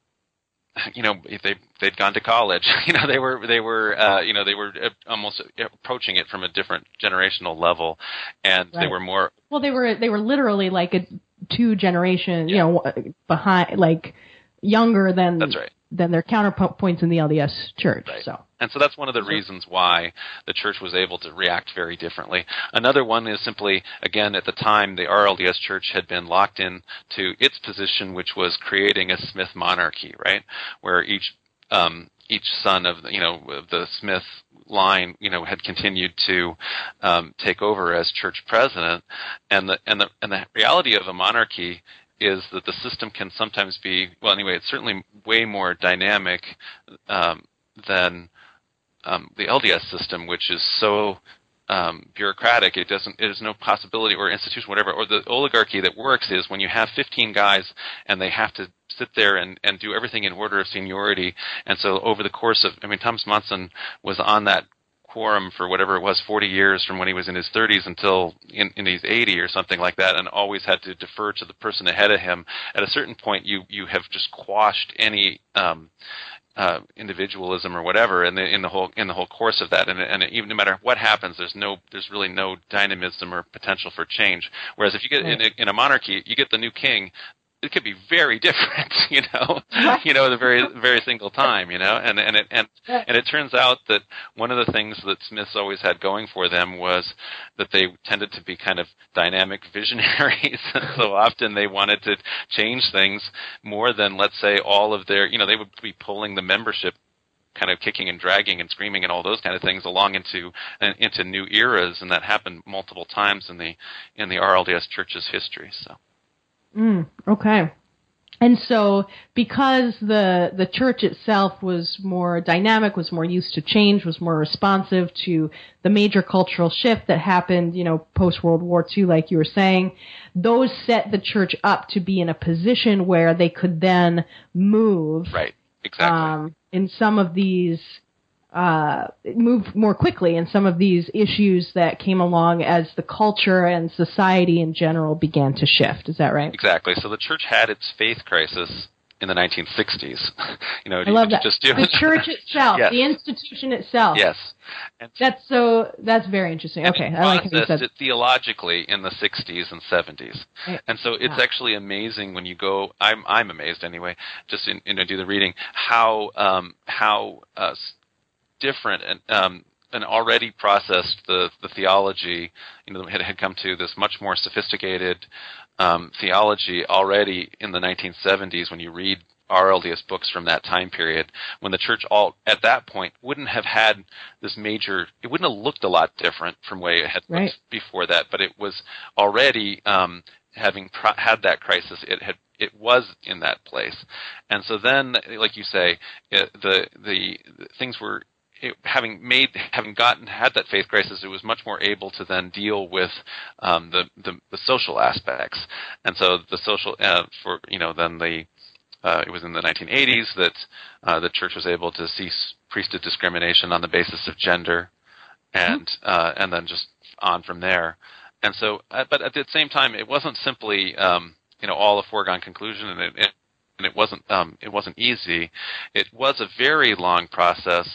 You know, they they'd gone to college. You know, they were they were uh, you know they were almost approaching it from a different generational level, and right. they were more. Well, they were they were literally like a two generation, yeah. you know, behind, like younger than that's right. than their counterpoints in the L D S Church. Right. So. And so that's one of the reasons why the church was able to react very differently. Another one is simply, again, at the time, the R L D S Church had been locked in to its position, which was creating a Smith monarchy, right, where each um, each son of the, you know of the Smith line, you know, had continued to um, take over as church president, and the and the and the reality of a monarchy is that the system can sometimes be, well, anyway, it's certainly way more dynamic um, than um, the L D S system, which is so um, bureaucratic. It doesn't, there's no possibility or institution, whatever, or the oligarchy that works is when you have fifteen guys and they have to sit there and, and do everything in order of seniority. And so over the course of, I mean, Thomas Monson was on that quorum for whatever it was, forty years from when he was in his thirties until in, in his eighty or something like that, and always had to defer to the person ahead of him. At a certain point, you, you have just quashed any um, uh, individualism or whatever in the in the whole in the whole course of that, and and even no matter what happens, there's no there's really no dynamism or potential for change. Whereas if you get in a, in a monarchy, you get the new king. It could be very different, you know, you know, the very, very single time, you know, and, and it, and, and it turns out that one of the things that Smiths always had going for them was that they tended to be kind of dynamic visionaries. And so often they wanted to change things more than, let's say, all of their, you know, they would be pulling the membership kind of kicking and dragging and screaming and all those kind of things along into, into new eras. And that happened multiple times in the, in the R L D S Church's history. So. Mm, okay. And so because the the church itself was more dynamic, was more used to change, was more responsive to the major cultural shift that happened, you know, post-World War Two, like you were saying, those set the church up to be in a position where they could then move right. Exactly. um, in some of these, uh, moved more quickly in some of these issues that came along as the culture and society in general began to shift. Is that right? Exactly. So the church had its faith crisis in the nineteen sixties. You know, I love that. just do The church itself, Yes. the institution itself. Yes. And That's so. That's very interesting. and Okay, it I like how you processed said. it theologically in the sixties and seventies, Right. and so it's Wow. actually amazing when you go. I'm I'm amazed anyway. Just in, in do the reading, how um, how uh, s- different and um, and already processed the the theology. You know, had had come to this much more sophisticated um, theology already in the nineteen seventies. When you read R L D S books from that time period, when the church all at that point wouldn't have had this major, it wouldn't have looked a lot different from way it had looked Right. before that, but it was already um, having pro- had that crisis. It had it was in that place, and so then, like you say, it, the, the the things were. It, having made, having gotten, had that faith crisis, it was much more able to then deal with um, the, the the social aspects, and so the social uh, for you know then the uh, it was in the nineteen eighties that uh, the church was able to cease priesthood discrimination on the basis of gender, and uh, and then just on from there, and so uh, but at the same time, it wasn't simply um, you know all a foregone conclusion, and it, it and it wasn't um, it wasn't easy. It was a very long process.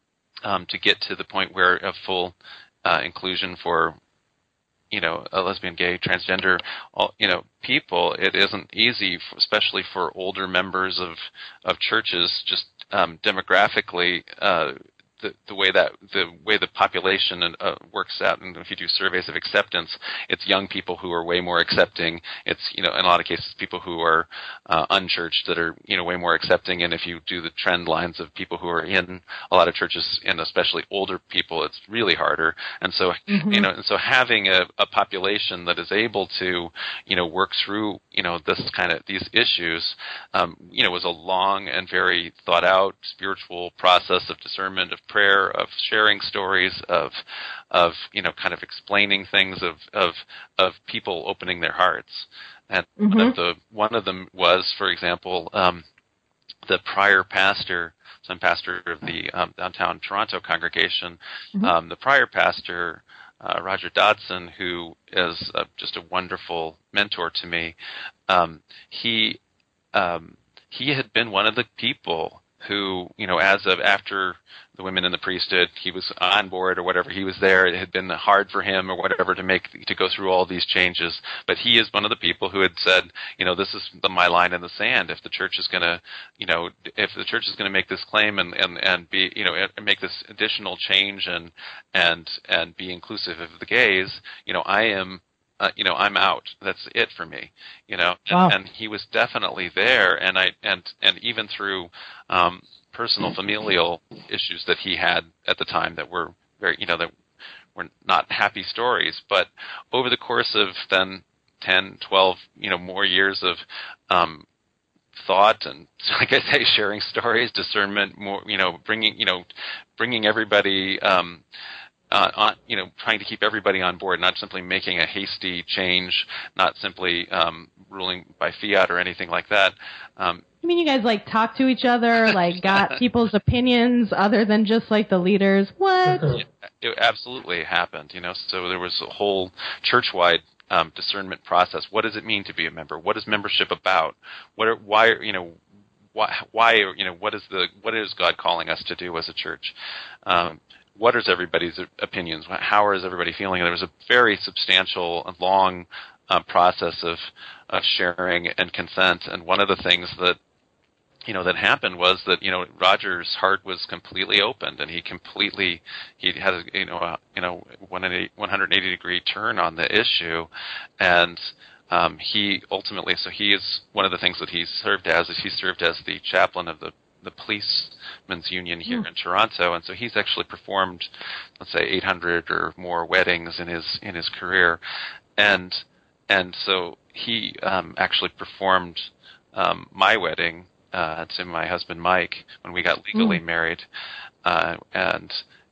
Um, to get to the point where a full uh, inclusion for, you know, a lesbian, gay, transgender, all, you know, people, it isn't easy, especially for older members of of churches. Just um, demographically, uh, the the way that the way the population uh, works out, and if you do surveys of acceptance, it's young people who are way more accepting. It's you know, in a lot of cases, people who are uh, unchurched that are you know way more accepting. And if you do the trend lines of people who are in a lot of churches, and especially older people, it's really harder. And so Mhm. you know, and so having a, a population that is able to you know work through you know this kind of these issues, um, you know, was a long and very thought out spiritual process of discernment, of prayer, of sharing stories, of of you know kind of explaining things, of of of people opening their hearts. And one Mhm. of the one of them was, for example, um, the prior pastor. So I'm pastor of the um, downtown Toronto congregation. Mhm. Um, the prior pastor, uh, Roger Dodson, who is uh, just a wonderful mentor to me, um, he um, he had been one of the people who, you know, as of after the women in the priesthood, he was on board or whatever, he was there. It had been hard for him or whatever to make, to go through all these changes. But he is one of the people who had said, you know, this is the, my line in the sand. If the church is going to, you know, if the church is going to make this claim and, and, and be, you know, and make this additional change and, and, and be inclusive of the gays, you know, I am, Uh, you know, I'm out. That's it for me. You know, and, Wow. and he was definitely there. And I and and even through um, personal familial issues that he had at the time that were very, you know, that were not happy stories. But over the course of then ten, twelve, you know, more years of um, thought and, like I say, sharing stories, discernment, more, you know, bringing, you know, bringing everybody. Um, Uh, on, you know, trying to keep everybody on board, not simply making a hasty change, not simply um, ruling by fiat or anything like that. Um, You mean you guys like talk to each other, like got people's opinions other than just like the leaders? What? it absolutely happened, you know. So there was a whole church-wide um, discernment process. What does it mean to be a member? What is membership about? What are, why, you know, why, why, you know, what is the, what is God calling us to do as a church? Um, What is everybody's opinions? How is everybody feeling? There was a very substantial and long uh, process of, of sharing and consent. And one of the things that, you know, that happened was that, you know, Roger's heart was completely opened, and he completely, he had a, you know, a, you know, one hundred eighty degree turn on the issue. And um, he ultimately, so he is, one of the things that he served as is he served as the chaplain of the the policemen's union here mm. in Toronto, and so he's actually performed, let's say, eight hundred or more weddings in his in his career, and and so he um, actually performed um, my wedding uh, to my husband Mike when we got legally mm. married, uh, and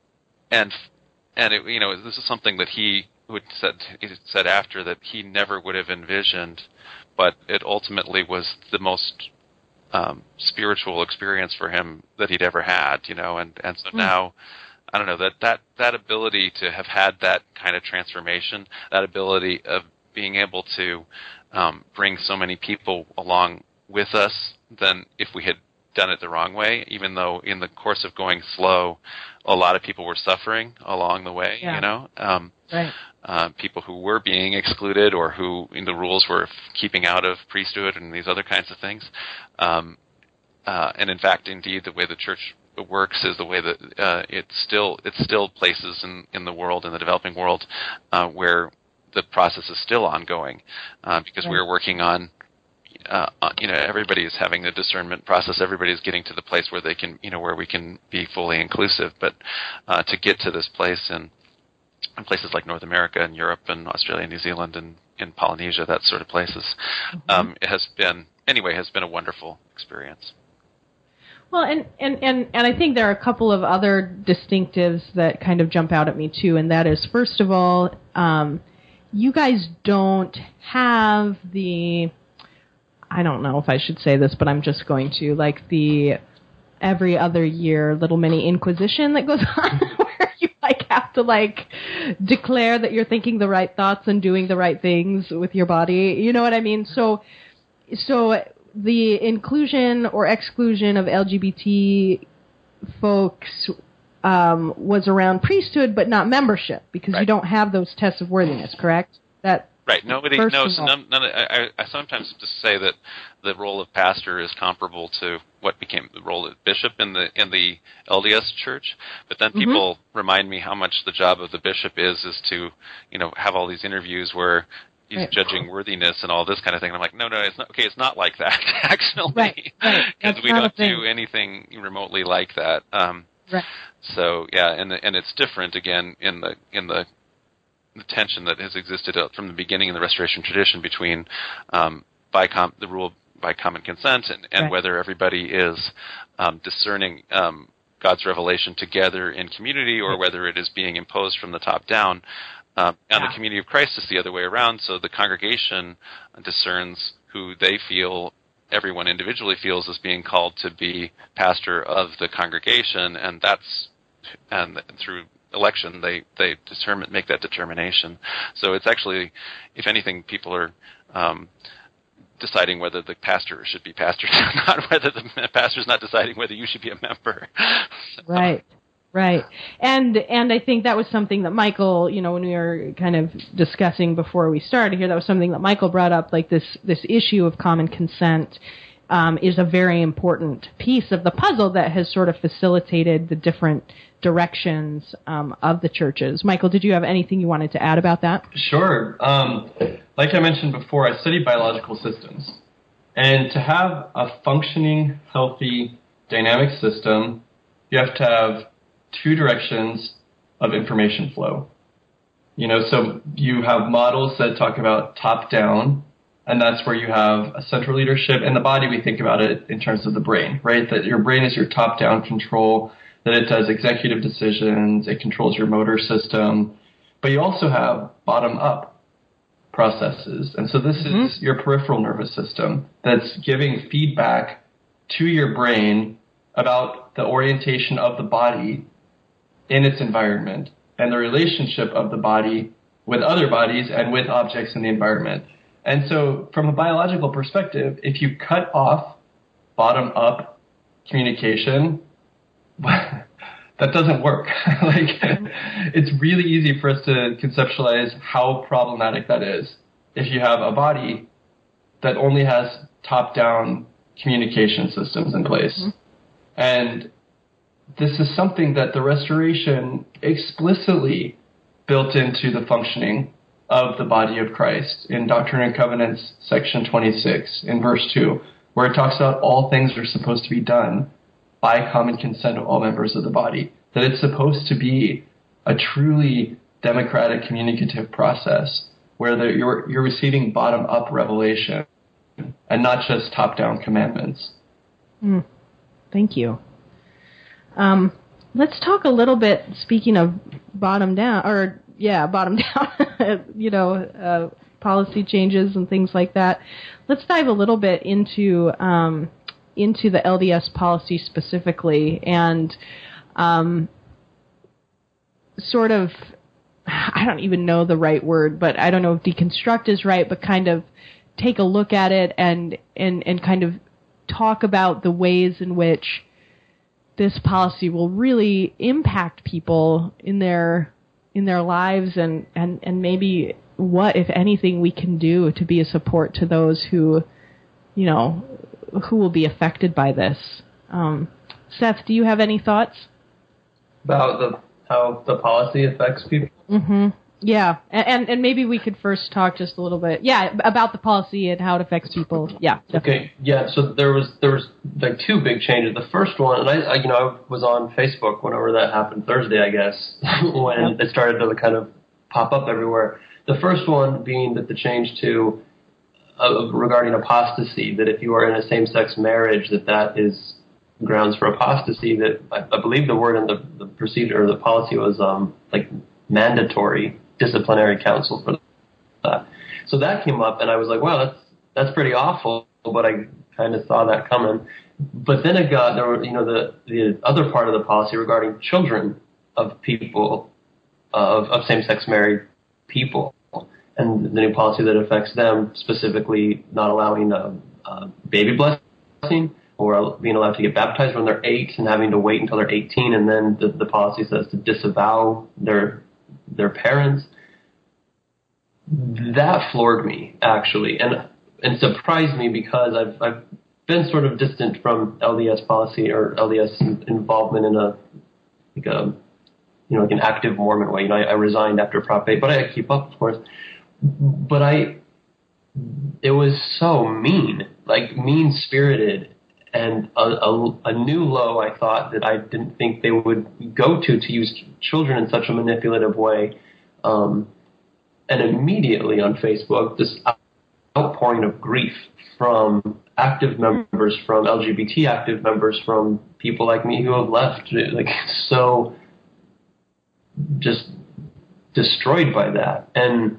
and and it, you know, this is something that he would said he said after that he never would have envisioned, but it ultimately was the most um, spiritual experience for him that he'd ever had, you know, and, and so mm. now, I don't know, that, that, that ability to have had that kind of transformation, that ability of being able to um, bring so many people along with us than if we had done it the wrong way, even though in the course of going slow, a lot of people were suffering along the way, yeah. you know, um, right. uh, people who were being excluded or who in the rules were keeping out of priesthood and these other kinds of things. Um, uh, and in fact, indeed, the way the church works is the way that uh, it's still it's still places in, in the world, in the developing world, uh, where the process is still ongoing, uh, because right. we're working on, uh, you know, everybody is having the discernment process. Everybody is getting to the place where they can, you know, where we can be fully inclusive. But uh, to get to this place in, in places like North America and Europe and Australia, New Zealand, and in Polynesia, that sort of places, mm-hmm. um, it has been anyway has been a wonderful experience. Well, and, and, and, and I think there are a couple of other distinctives that kind of jump out at me too, and that is, first of all, um, you guys don't have the, I don't know if I should say this, but I'm just going to, like the every other year little mini inquisition that goes on where you like have to like declare that you're thinking the right thoughts and doing the right things with your body. You know what I mean? So, so the inclusion or exclusion of L G B T folks um, was around priesthood, but not membership, because right. you don't have those tests of worthiness, correct? That right. Nobody knows. None, none, I, I sometimes just say that the role of pastor is comparable to what became the role of bishop in the in the L D S church. But then people mm-hmm. remind me how much the job of the bishop is is to, you know, have all these interviews where he's right. judging worthiness and all this kind of thing. And I'm like, no, no, it's not. Okay, it's not like that actually, right? Because right. we don't do anything remotely like that. Um, right. So yeah, and the, and it's different again in the in the, the tension that has existed from the beginning in the Restoration tradition between um, by com- the rule by common consent and, and right. whether everybody is um, discerning um, God's revelation together in community or right. whether it is being imposed from the top down. Um, and yeah. the community of Christ is the other way around. So the congregation discerns who they feel everyone individually feels as being called to be pastor of the congregation, and that's and through election they they determine make that determination. So it's actually, if anything, people are um, deciding whether the pastor should be pastor, not whether the pastor's not deciding whether you should be a member. So, right. Right. And and I think that was something that Michael, you know, when we were kind of discussing before we started here, that was something that Michael brought up, like this, this issue of common consent um, is a very important piece of the puzzle that has sort of facilitated the different directions um, of the churches. Michael, did you have anything you wanted to add about that? Sure. Um, like I mentioned before, I studied biological systems. And to have a functioning, healthy, dynamic system, you have to have two directions of information flow. You know, so you have models that talk about top-down, and that's where you have a central leadership. In the body, we think about it in terms of the brain, right? That your brain is your top-down control, that it does executive decisions, it controls your motor system. But you also have bottom-up processes. And so this mm-hmm. is your peripheral nervous system that's giving feedback to your brain about the orientation of the body in its environment and the relationship of the body with other bodies and with objects in the environment. And so from a biological perspective, if you cut off bottom-up communication, that doesn't work. Like, it's really easy for us to conceptualize how problematic that is if you have a body that only has top-down communication systems in place. Mm-hmm. And this is something that the Restoration explicitly built into the functioning of the body of Christ in Doctrine and Covenants, section twenty-six, in verse two, where it talks about all things are supposed to be done by common consent of all members of the body, that it's supposed to be a truly democratic communicative process where the, you're, you're receiving bottom-up revelation and not just top-down commandments. Mm. Thank you. Um, let's talk a little bit, speaking of bottom down, or yeah, bottom down, you know, uh, policy changes and things like that. Let's dive a little bit into um, into the L D S policy specifically and um, sort of, I don't even know the right word, but I don't know if deconstruct is right, but kind of take a look at it and, and, and kind of talk about the ways in which this policy will really impact people in their in their lives and, and, and maybe what, if anything, we can do to be a support to those who, you know, who will be affected by this. Um, Seth, do you have any thoughts? About the how the policy affects people? Mm-hmm. Yeah, and, and and maybe we could first talk just a little bit, yeah, about the policy and how it affects people. Yeah. Definitely. Okay. Yeah. So there was there was like two big changes. The first one, and I, I you know I was on Facebook whenever that happened, Thursday, I guess, when Yep. it started to kind of pop up everywhere. The first one being that the change to uh, regarding apostasy, that if you are in a same-sex marriage, that that is grounds for apostasy. That I, I believe the word in the, the procedure or the policy was um like mandatory disciplinary counsel for that. So that came up, and I was like, "Wow, that's that's pretty awful." But I kind of saw that coming. But then it got there were you know the the other part of the policy regarding children of people of of same-sex married people, and the new policy that affects them, specifically not allowing a, a baby blessing or being allowed to get baptized when they're eight and having to wait until they're eighteen, and then the, the policy says to disavow their their parents. That floored me, actually, and and surprised me because I've I've been sort of distant from L D S policy or L D S involvement in a like a you know like an active Mormon way. You know, I, I resigned after Prop eight, but I keep up, of course. But I, it was so mean, like mean spirited, and a, a, a new low. I thought that I didn't think they would go to to use children in such a manipulative way. Um, and immediately on Facebook, this outpouring of grief from active members, from L G B T active members, from people like me who have left, like so just destroyed by that. And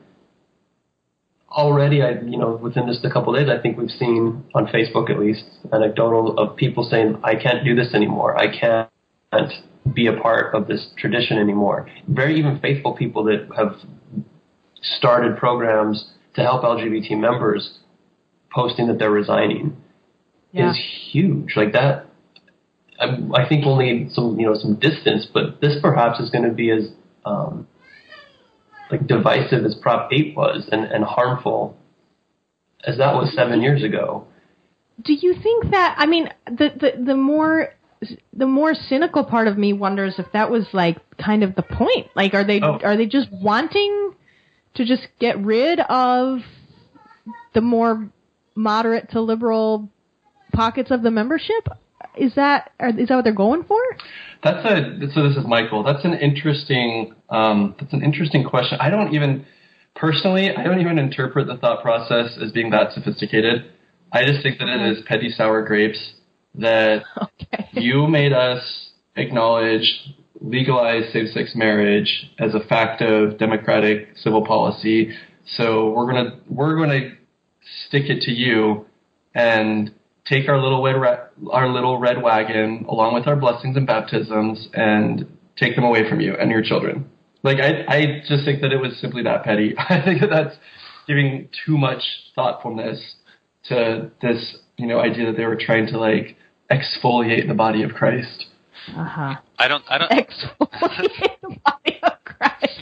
already, I, you know, within just a couple of days, I think we've seen on Facebook at least anecdotal of people saying, "I can't do this anymore. I can't be a part of this tradition anymore." Very even faithful people that have started programs to help L G B T members posting that they're resigning Yeah. is huge. Like that, I, I think we'll need some, you know, some distance, but this perhaps is going to be as um, like divisive as Prop eight was and, and harmful as that was seven years ago. Do you think that, I mean, the, the, the more the more cynical part of me wonders if that was like kind of the point. Like, are they Oh. are they just wanting to just get rid of the more moderate to liberal pockets of the membership? Is that are, is that what they're going for? That's a so. This is Michael. That's an interesting. Um, that's an interesting question. I don't even personally. I don't even interpret the thought process as being that sophisticated. I just think that it is petty sour grapes that Okay. you made us acknowledge legalize same-sex marriage as a fact of democratic civil policy. So we're gonna we're gonna stick it to you and take our little red ra- our little red wagon along with our blessings and baptisms and take them away from you and your children. Like I I just think that it was simply that petty. I think that that's giving too much thoughtfulness to this, you know, idea that they were trying to like exfoliate the body of Christ. Uh-huh. I don't. I don't. Exfoliate the body of Christ.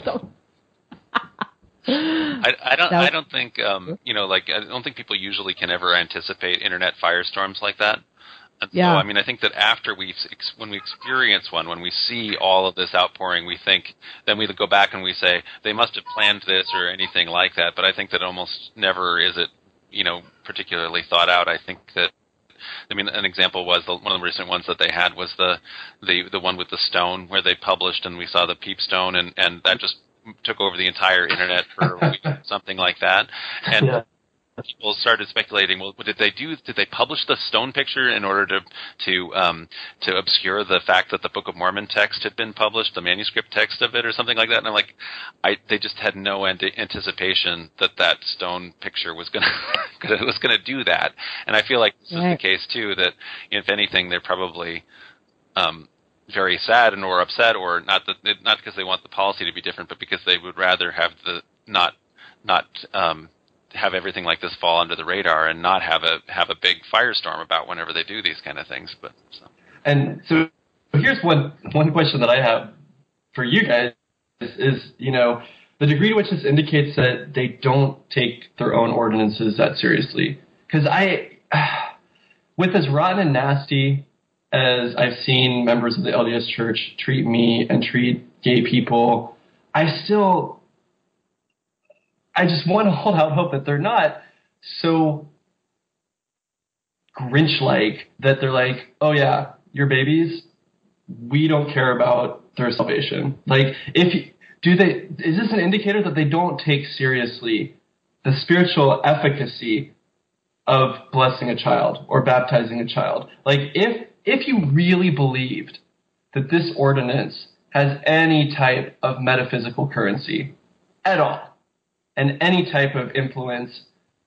I, I don't. That was- I don't think. Um, you know, like I don't think people usually can ever anticipate internet firestorms like that. And Yeah. So I mean, I think that after we, when we experience one, when we see all of this outpouring, we think, then we go back and we say they must have planned this or anything like that. But I think that almost never is it, you know, particularly thought out. I think that. I mean, an example was the, one of the recent ones that they had was the, the the one with the stone where they published and we saw the peep stone and, and that just took over the entire internet for a week, something like that. And Yeah. people started speculating, well, did they do? Did they publish the stone picture in order to to um, to obscure the fact that the Book of Mormon text had been published, the manuscript text of it, or something like that? And I'm like, I they just had no anticipation that that stone picture was going to was going to do that. And I feel like this right. is the case too. That if anything, they're probably um, very sad and or upset, or not that not because they want the policy to be different, but because they would rather have the not not um, have everything like this fall under the radar and not have a have a big firestorm about whenever they do these kind of things. But so. And so here's one one question that I have for you guys is, is you know the degree to which this indicates that they don't take their own ordinances that seriously. Because I, with as rotten and nasty as I've seen members of the L D S Church treat me and treat gay people, I still. I just want to hold out hope that they're not so Grinch-like that they're like, oh yeah, your babies, we don't care about their salvation. Like, if do they? Is this an indicator that they don't take seriously the spiritual efficacy of blessing a child or baptizing a child? Like, if if you really believed that this ordinance has any type of metaphysical currency at all, and any type of influence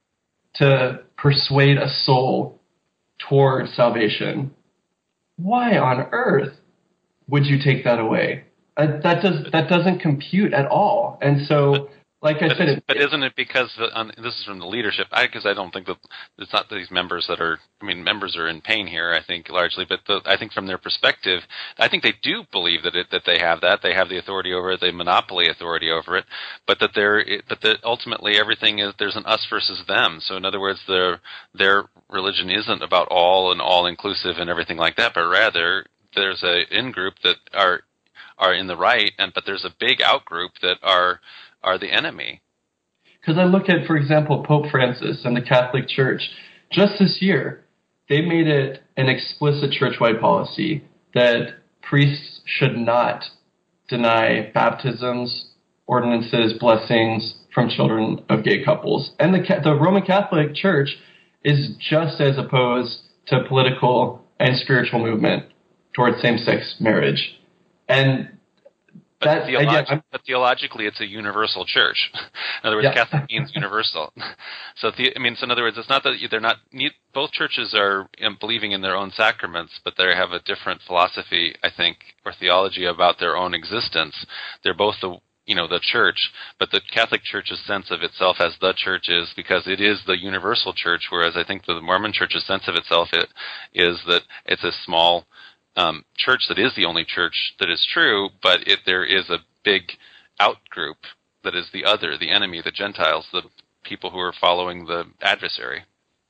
to persuade a soul toward salvation, why on earth would you take that away? Uh, that does that doesn't compute at all. And so, like I but, said, it, but isn't it because the, um, this is from the leadership? Because I, I don't think that it's not these members that are. I mean, members are in pain here. I think largely, but the, I think from their perspective, I think they do believe that it that they have that they have the authority over it, they monopoly authority over it, but that they're but that ultimately everything is there's an us versus them. So in other words, their their religion isn't about all and all inclusive and everything like that, but rather there's a in group that are are in the right, and but there's a big out group that are. are the enemy. Because I look at, for example, Pope Francis and the Catholic Church. Just this year, they made it an explicit church-wide policy that priests should not deny baptisms, ordinances, blessings from children of gay couples. And the, the Roman Catholic Church is just as opposed to political and spiritual movement towards same-sex marriage. And But, that, theolog- again, but theologically, it's a universal church. In other words, yeah. Catholic means universal. So, the, I mean, so in other words, it's not that they're not. Both churches are um, believing in their own sacraments, but they have a different philosophy, I think, or theology about their own existence. They're both the, you know, the church, but the Catholic Church's sense of itself as the church is because it is the universal church, whereas I think the Mormon Church's sense of itself it, is that it's a small. Um, church that is the only church that is true, but it, there is a big out group that is the other, the enemy, the Gentiles, the people who are following the adversary.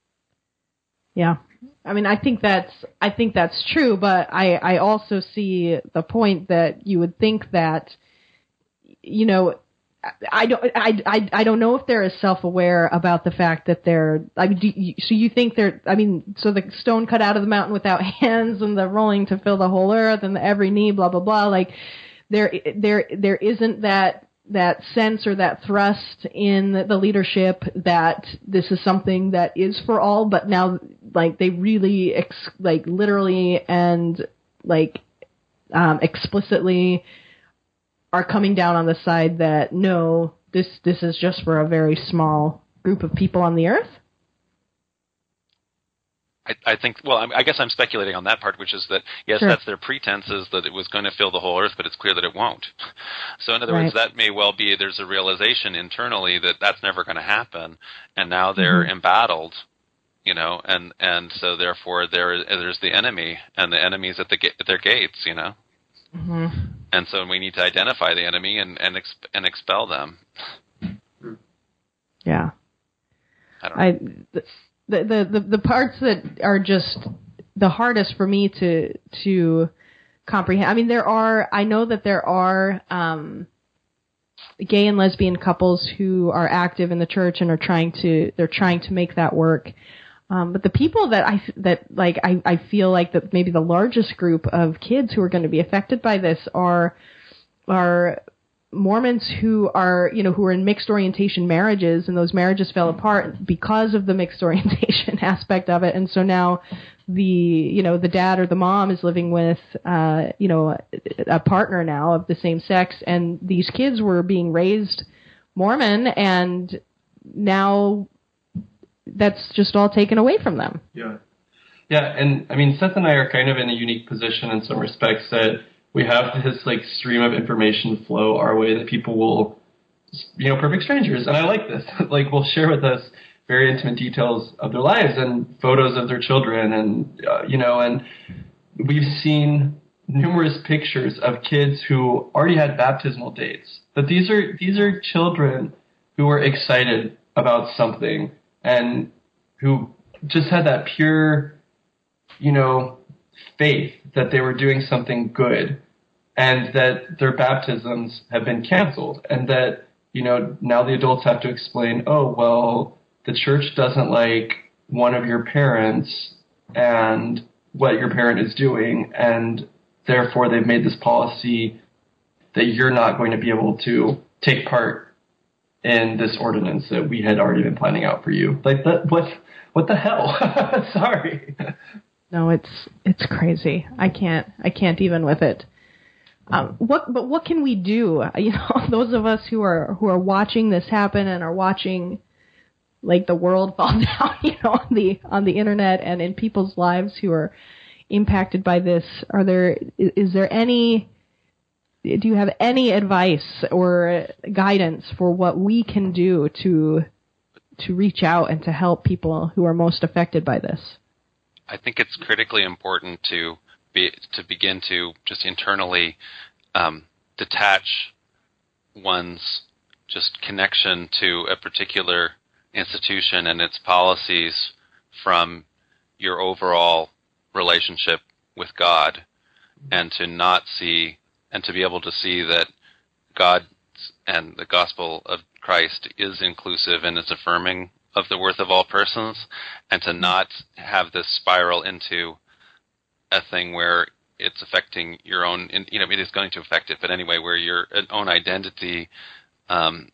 Yeah. I mean, I think that's I think that's true, but I, I also see the point that you would think that, you know, I don't I, I, I don't know if they're as self-aware about the fact that they're I mean, do you, so you think they're I mean so the stone cut out of the mountain without hands and the rolling to fill the whole earth and the every knee blah blah blah, like there there there isn't that that sense or that thrust in the leadership that this is something that is for all, but now like they really ex, like literally and like um, explicitly are coming down on the side that no, this this is just for a very small group of people on the earth? I, I think, well, I, I guess I'm speculating on that part, which is that, yes, Sure. that's their pretense is that it was going to fill the whole earth, but it's clear that it won't. So in other Right. words, that may well be there's a realization internally that that's never going to happen, and now they're Mm-hmm. embattled, you know, and, and so therefore there there's the enemy, and the enemy's at, the, at their gates, you know. Mm-hmm. And so we need to identify the enemy and and, exp- and expel them. Yeah. I don't know. I the, the the the parts that are just the hardest for me to to comprehend. I mean, there are. I know that there are um, gay and lesbian couples who are active in the church and are trying to. They're trying to make that work. Um, but the people that I that like I, I feel like that maybe the largest group of kids who are going to be affected by this are are Mormons who are, you know, who are in mixed orientation marriages, and those marriages fell apart because of the mixed orientation aspect of it. And so now the, you know, the dad or the mom is living with, uh, you know, a partner now of the same sex, and these kids were being raised Mormon, and now that's just all taken away from them. Yeah. Yeah, and I mean, Seth and I are kind of in a unique position in some respects that we have this like stream of information flow our way that people will, you know, perfect strangers. And I like this. Like, will share with us very intimate details of their lives and photos of their children. And, uh, you know, and we've seen numerous pictures of kids who already had baptismal dates. But these are, these are children who were excited about something and who just had that pure, you know, faith that they were doing something good, and that their baptisms have been canceled, and that, you know, now the adults have to explain, oh, well, the church doesn't like one of your parents and what your parent is doing, and therefore they've made this policy that you're not going to be able to take part in this ordinance that we had already been planning out for you. Like, that, what, what the hell? Sorry. No, it's it's crazy. I can't I can't even with it. Um, what but what can we do? You know, those of us who are who are watching this happen and are watching like the world fall down, you know, on the on the internet and in people's lives who are impacted by this. Are there is there any do you have any advice or guidance for what we can do to to reach out and to help people who are most affected by this? I think it's critically important to be to begin to just internally um, detach one's just connection to a particular institution and its policies from your overall relationship with God, and to not see and to be able to see that God and the gospel of Christ is inclusive and is affirming of the worth of all persons, and to not have this spiral into a thing where it's affecting your own, you know, it is going to affect it, but anyway, where your own identity um,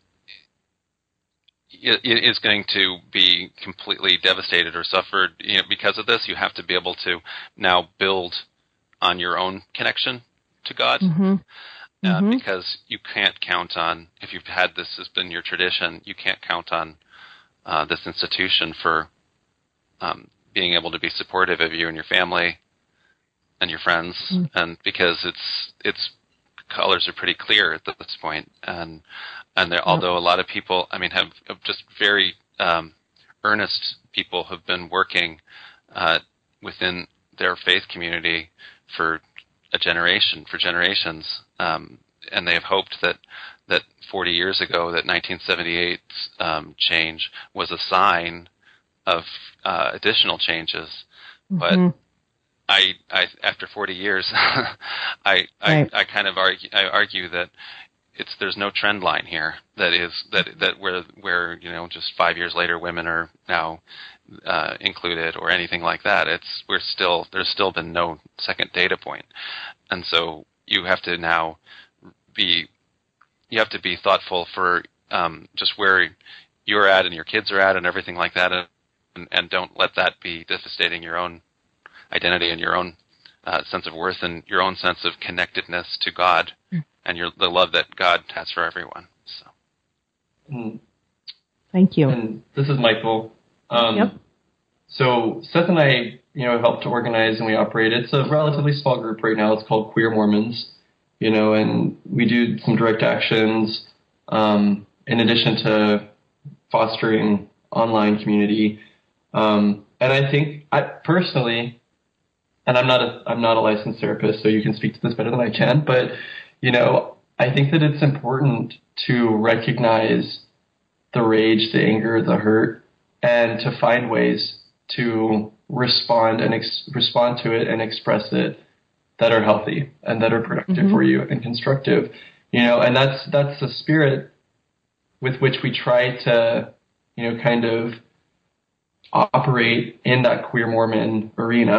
is going to be completely devastated or suffered, you know, because of this. You have to be able to now build on your own connection to God. Mm-hmm. Uh, mm-hmm. Because you can't count on, if you've had this has been your tradition, you can't count on Uh, this institution for um, being able to be supportive of you and your family and your friends, mm. and because its its colors are pretty clear at this point, and and there, although a lot of people, I mean, have, have just very um, earnest people have been working uh, within their faith community for a generation, for generations, um, and they have hoped that. that forty years ago, that nineteen seventy-eight's um, change was a sign of uh, additional changes. Mm-hmm. But I, I, after forty years, I, I, right. I kind of argue, I argue that it's there's no trend line here. That is that that where where you know just five years later, women are now uh, included or anything like that. It's we're still there's still been no second data point, and so you have to now be. You have to be thoughtful for um, just where you're at and your kids are at and everything like that, and, and don't let that be devastating your own identity and your own uh, sense of worth and your own sense of connectedness to God mm. and your the love that God has for everyone. So, mm. Thank you. And this is Michael. Um, yep. So Seth and I, you know, helped to organize and we operate. It's a relatively small group right now. It's called Queer Mormons. You know, and we do some direct actions um, in addition to fostering online community. Um, and I think, I personally, and I'm not a I'm not a licensed therapist, so you can speak to this better than I can. But you know, I think that it's important to recognize the rage, the anger, the hurt, and to find ways to respond and ex- respond to it and express it. That are healthy and that are productive mm-hmm. for you and constructive, you know, and that's, that's the spirit with which we try to, you know, kind of operate in that queer Mormon arena.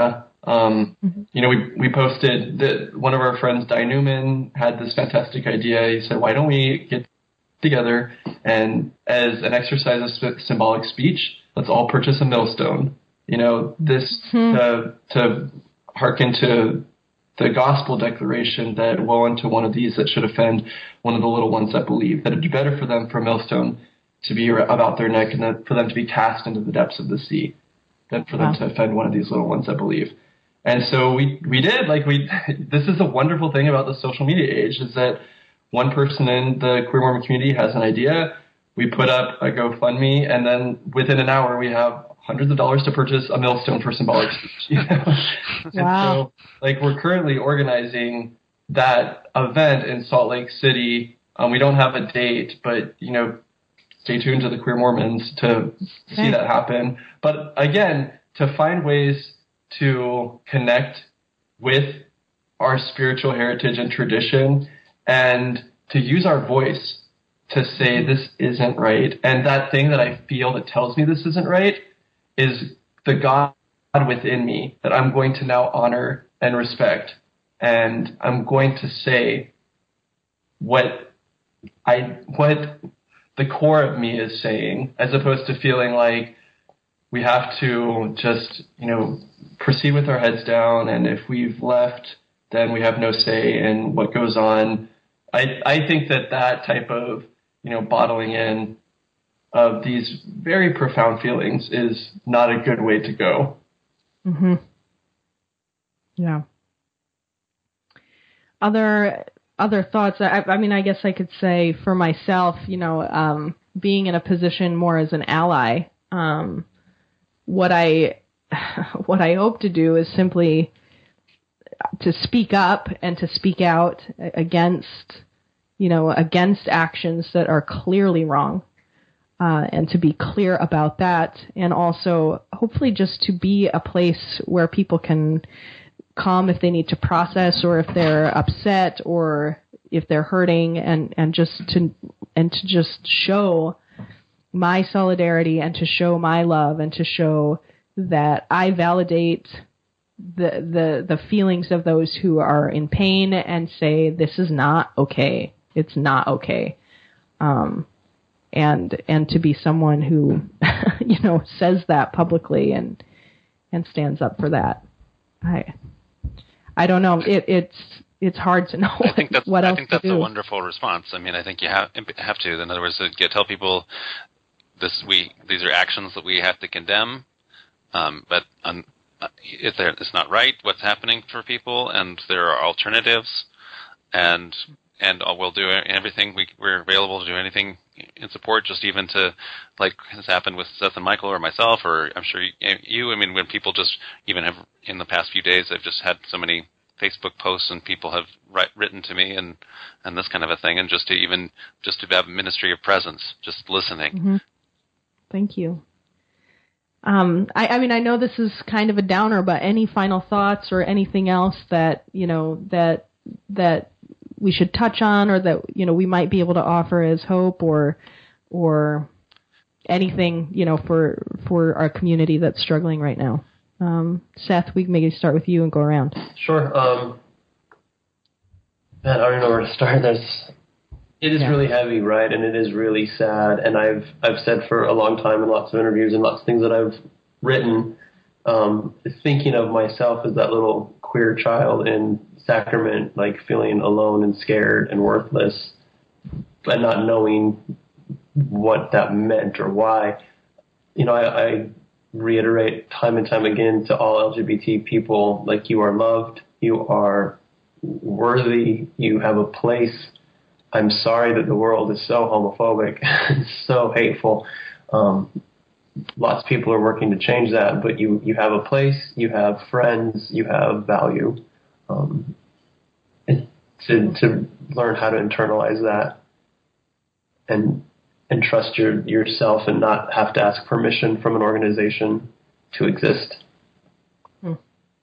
Um, Mm-hmm. You know, we we posted that one of our friends, Di Newman, had this fantastic idea. He said, why don't we get together and as an exercise of sp- symbolic speech, let's all purchase a millstone. You know, this Mm-hmm. to, to hearken to the gospel declaration that woe unto one of these that should offend one of the little ones that believe, that it'd be better for them for a millstone to be about their neck and that for them to be cast into the depths of the sea than for Wow. them to offend one of these little ones that believe. And so we, we did, like we, this is a wonderful thing about the social media age is that one person in the Queer Mormon community has an idea. We put up a GoFundMe and then within an hour we have hundreds of dollars to purchase a millstone for symbolic speech. You know? And Wow. so like we're currently organizing that event in Salt Lake City. Um, we don't have a date, but you know, stay tuned to the Queer Mormons to see Okay. that happen. But again, to find ways to connect with our spiritual heritage and tradition and to use our voice to say this isn't right. And that thing that I feel that tells me this isn't right is the God within me that I'm going to now honor and respect. And I'm going to say what I, what the core of me is saying, as opposed to feeling like we have to just, you know, proceed with our heads down, and if we've left, then we have no say in what goes on. I I think that that type of, you know, bottling in of these very profound feelings is not a good way to go. Mm-hmm. Yeah. Other other thoughts. I, I mean, I guess I could say for myself, you know, um, being in a position more as an ally. Um, what I what I hope to do is simply to speak up and to speak out against, you know, against actions that are clearly wrong. Uh, and to be clear about that, and also hopefully just to be a place where people can come if they need to process, or if they're upset, or if they're hurting, and, and just to and to just show my solidarity and to show my love and to show that I validate the the the feelings of those who are in pain and say this is not okay. It's not okay. Um, and and to be someone who, you know, says that publicly and and stands up for that. I I don't know. It it's it's hard to know I think that's what else I think that's to do. a wonderful response. I mean, I think you have have to. In other words, to get, tell people this we these are actions that we have to condemn, um, but um, if it's not right what's happening for people, and there are alternatives, and and we'll do everything we we're available to do anything in support, just even to, like has happened with Seth and Michael or myself, or I'm sure you, I mean, when people just even have, in the past few days, I've just had so many Facebook posts and people have write, written to me and, and this kind of a thing, and just to even, just to have ministry of presence, just listening. Mm-hmm. Thank you. Um, I, I mean, I know this is kind of a downer, but any final thoughts or anything else that, you know, that, that, we should touch on, or that, you know, we might be able to offer as hope, or or anything, you know, for for our community that's struggling right now. Um, Seth, we can maybe start with you and go around. Sure. Um, man, I don't even know where to start. There's, it is Yeah. really heavy, right? And it is really sad. And I've I've said for a long time in lots of interviews and lots of things that I've written, um, thinking of myself as that little queer child in Sacrament, like feeling alone and scared and worthless, but not knowing what that meant or why. You know, I, I reiterate time and time again to all L G B T people, like, you are loved, you are worthy, you have a place. I'm sorry that the world is so homophobic and so hateful. Um, lots of people are working to change that, but you, you have a place, you have friends, you have value. Um, and to to learn how to internalize that and and trust your yourself and not have to ask permission from an organization to exist. Yeah,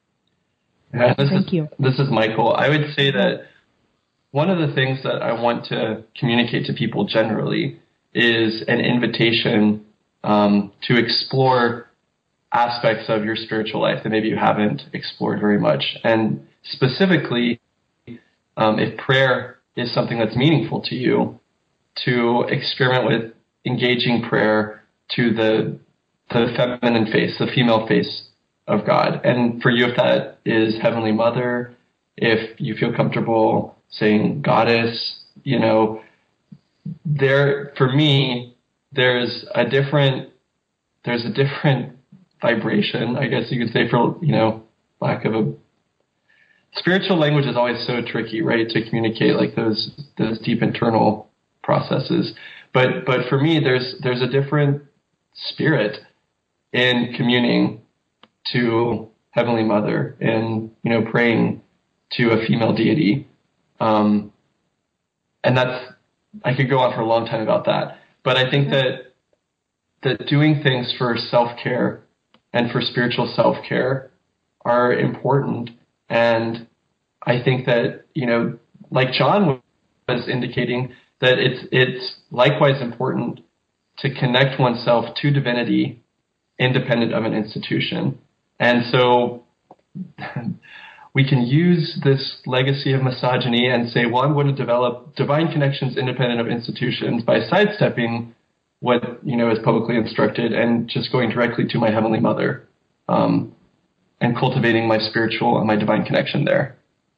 this Thank is, you. This is Michael. I would say that one of the things that I want to communicate to people generally is an invitation um, to explore aspects of your spiritual life that maybe you haven't explored very much. And specifically, um, if prayer is something that's meaningful to you, to experiment with engaging prayer to the the feminine face, the female face of God. And for you, if that is Heavenly Mother, if you feel comfortable saying Goddess, you know, there, for me, there's a different, there's a different vibration, I guess you could say, for, you know, lack of a, spiritual language is always so tricky, right, to communicate like those, those deep internal processes. But, but for me, there's, there's a different spirit in communing to Heavenly Mother and, you know, praying to a female deity. Um, and that's, I could go on for a long time about that. But I think that, that doing things for self-care and for spiritual self-care are important. And I think that, you know, like John was indicating, that it's, it's likewise important to connect oneself to divinity independent of an institution. And so we can use this legacy of misogyny and say, well, I'm going to develop divine connections independent of institutions by sidestepping what, you know, is publicly instructed and just going directly to my Heavenly Mother, um, and cultivating my spiritual and my divine connection there.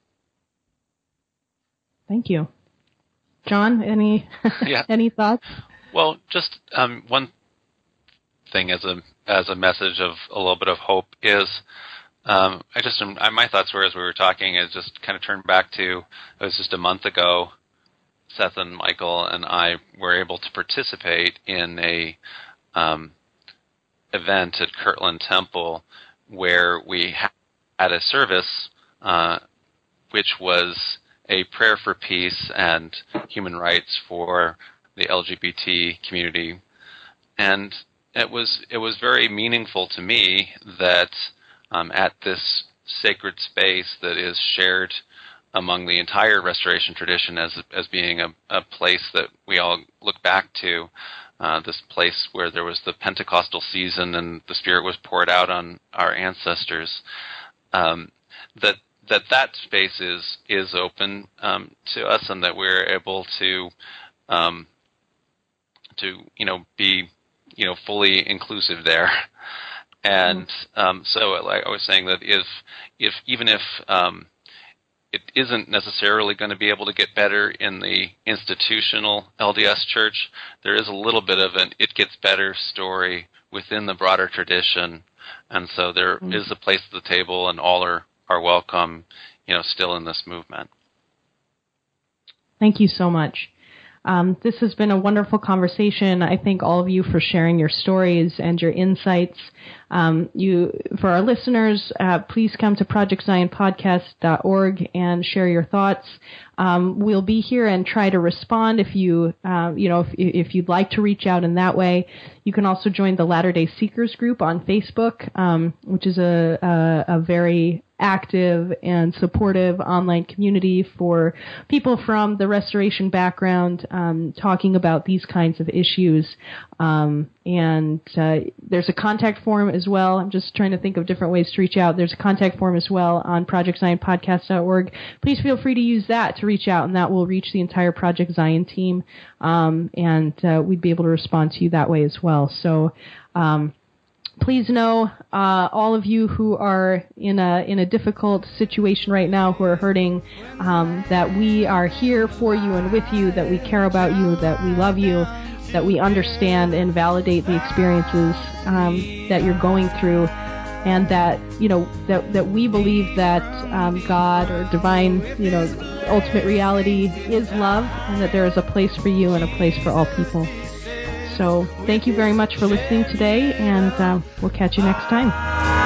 Thank you. John, any yeah. any thoughts? Well, just um, one thing as a as a message of a little bit of hope is, um, I just my thoughts were as we were talking is just kind of turned back to, it was just a month ago, Seth and Michael and I were able to participate in a um, event at Kirtland Temple where we had a service uh, which was a prayer for peace and human rights for the L G B T community. And it was it was very meaningful to me that um, at this sacred space that is shared among the entire Restoration tradition as as being a, a place that we all look back to, uh, this place where there was the Pentecostal season and the Spirit was poured out on our ancestors, um, that that that space is is open um, to us, and that we're able to um, to you know be you know fully inclusive there. And um, so, like I was saying, that if if even if um, it isn't necessarily going to be able to get better in the institutional L D S church, there is a little bit of an "it gets better" story within the broader tradition, and so there mm-hmm. is a place at the table, and all are. are welcome, you know, still in this movement. Thank you so much. Um, this has been a wonderful conversation. I thank all of you for sharing your stories and your insights. Um, you, for our listeners, uh, please come to project zion podcast dot org and share your thoughts. Um, we'll be here and try to respond if you, uh, you know, if, if you'd like to reach out in that way. You can also join the Latter-day Seekers group on Facebook, um, which is a, a, a very active and supportive online community for people from the Restoration background, um, talking about these kinds of issues. Um, and uh, there's a contact form as well. I'm just trying to think of different ways to reach out. There's a contact form as well on project zion podcast dot org. Please feel free to use that to reach out, and that will reach the entire Project Zion team, um, and uh, we'd be able to respond to you that way as well. So um, please know, uh, all of you who are in a in a difficult situation right now, who are hurting, um, that we are here for you and with you, that we care about you, that we love you, that we understand and validate the experiences um, that you're going through, and that, you know, that that we believe that um, God or divine, you know, ultimate reality is love, and that there is a place for you and a place for all people. So thank you very much for listening today, and uh, we'll catch you next time.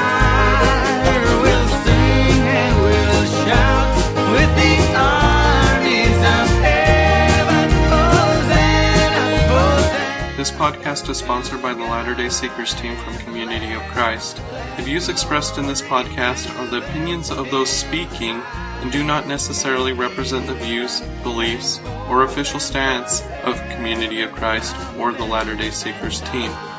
We'll sing and we'll shout with the armies of heaven. Hosanna, Hosanna. This podcast is sponsored by the Latter-day Seekers team from Community of Christ. The views expressed in this podcast are the opinions of those speaking and do not necessarily represent the views, beliefs, or official stance of Community of Christ or the Latter-day Seekers team.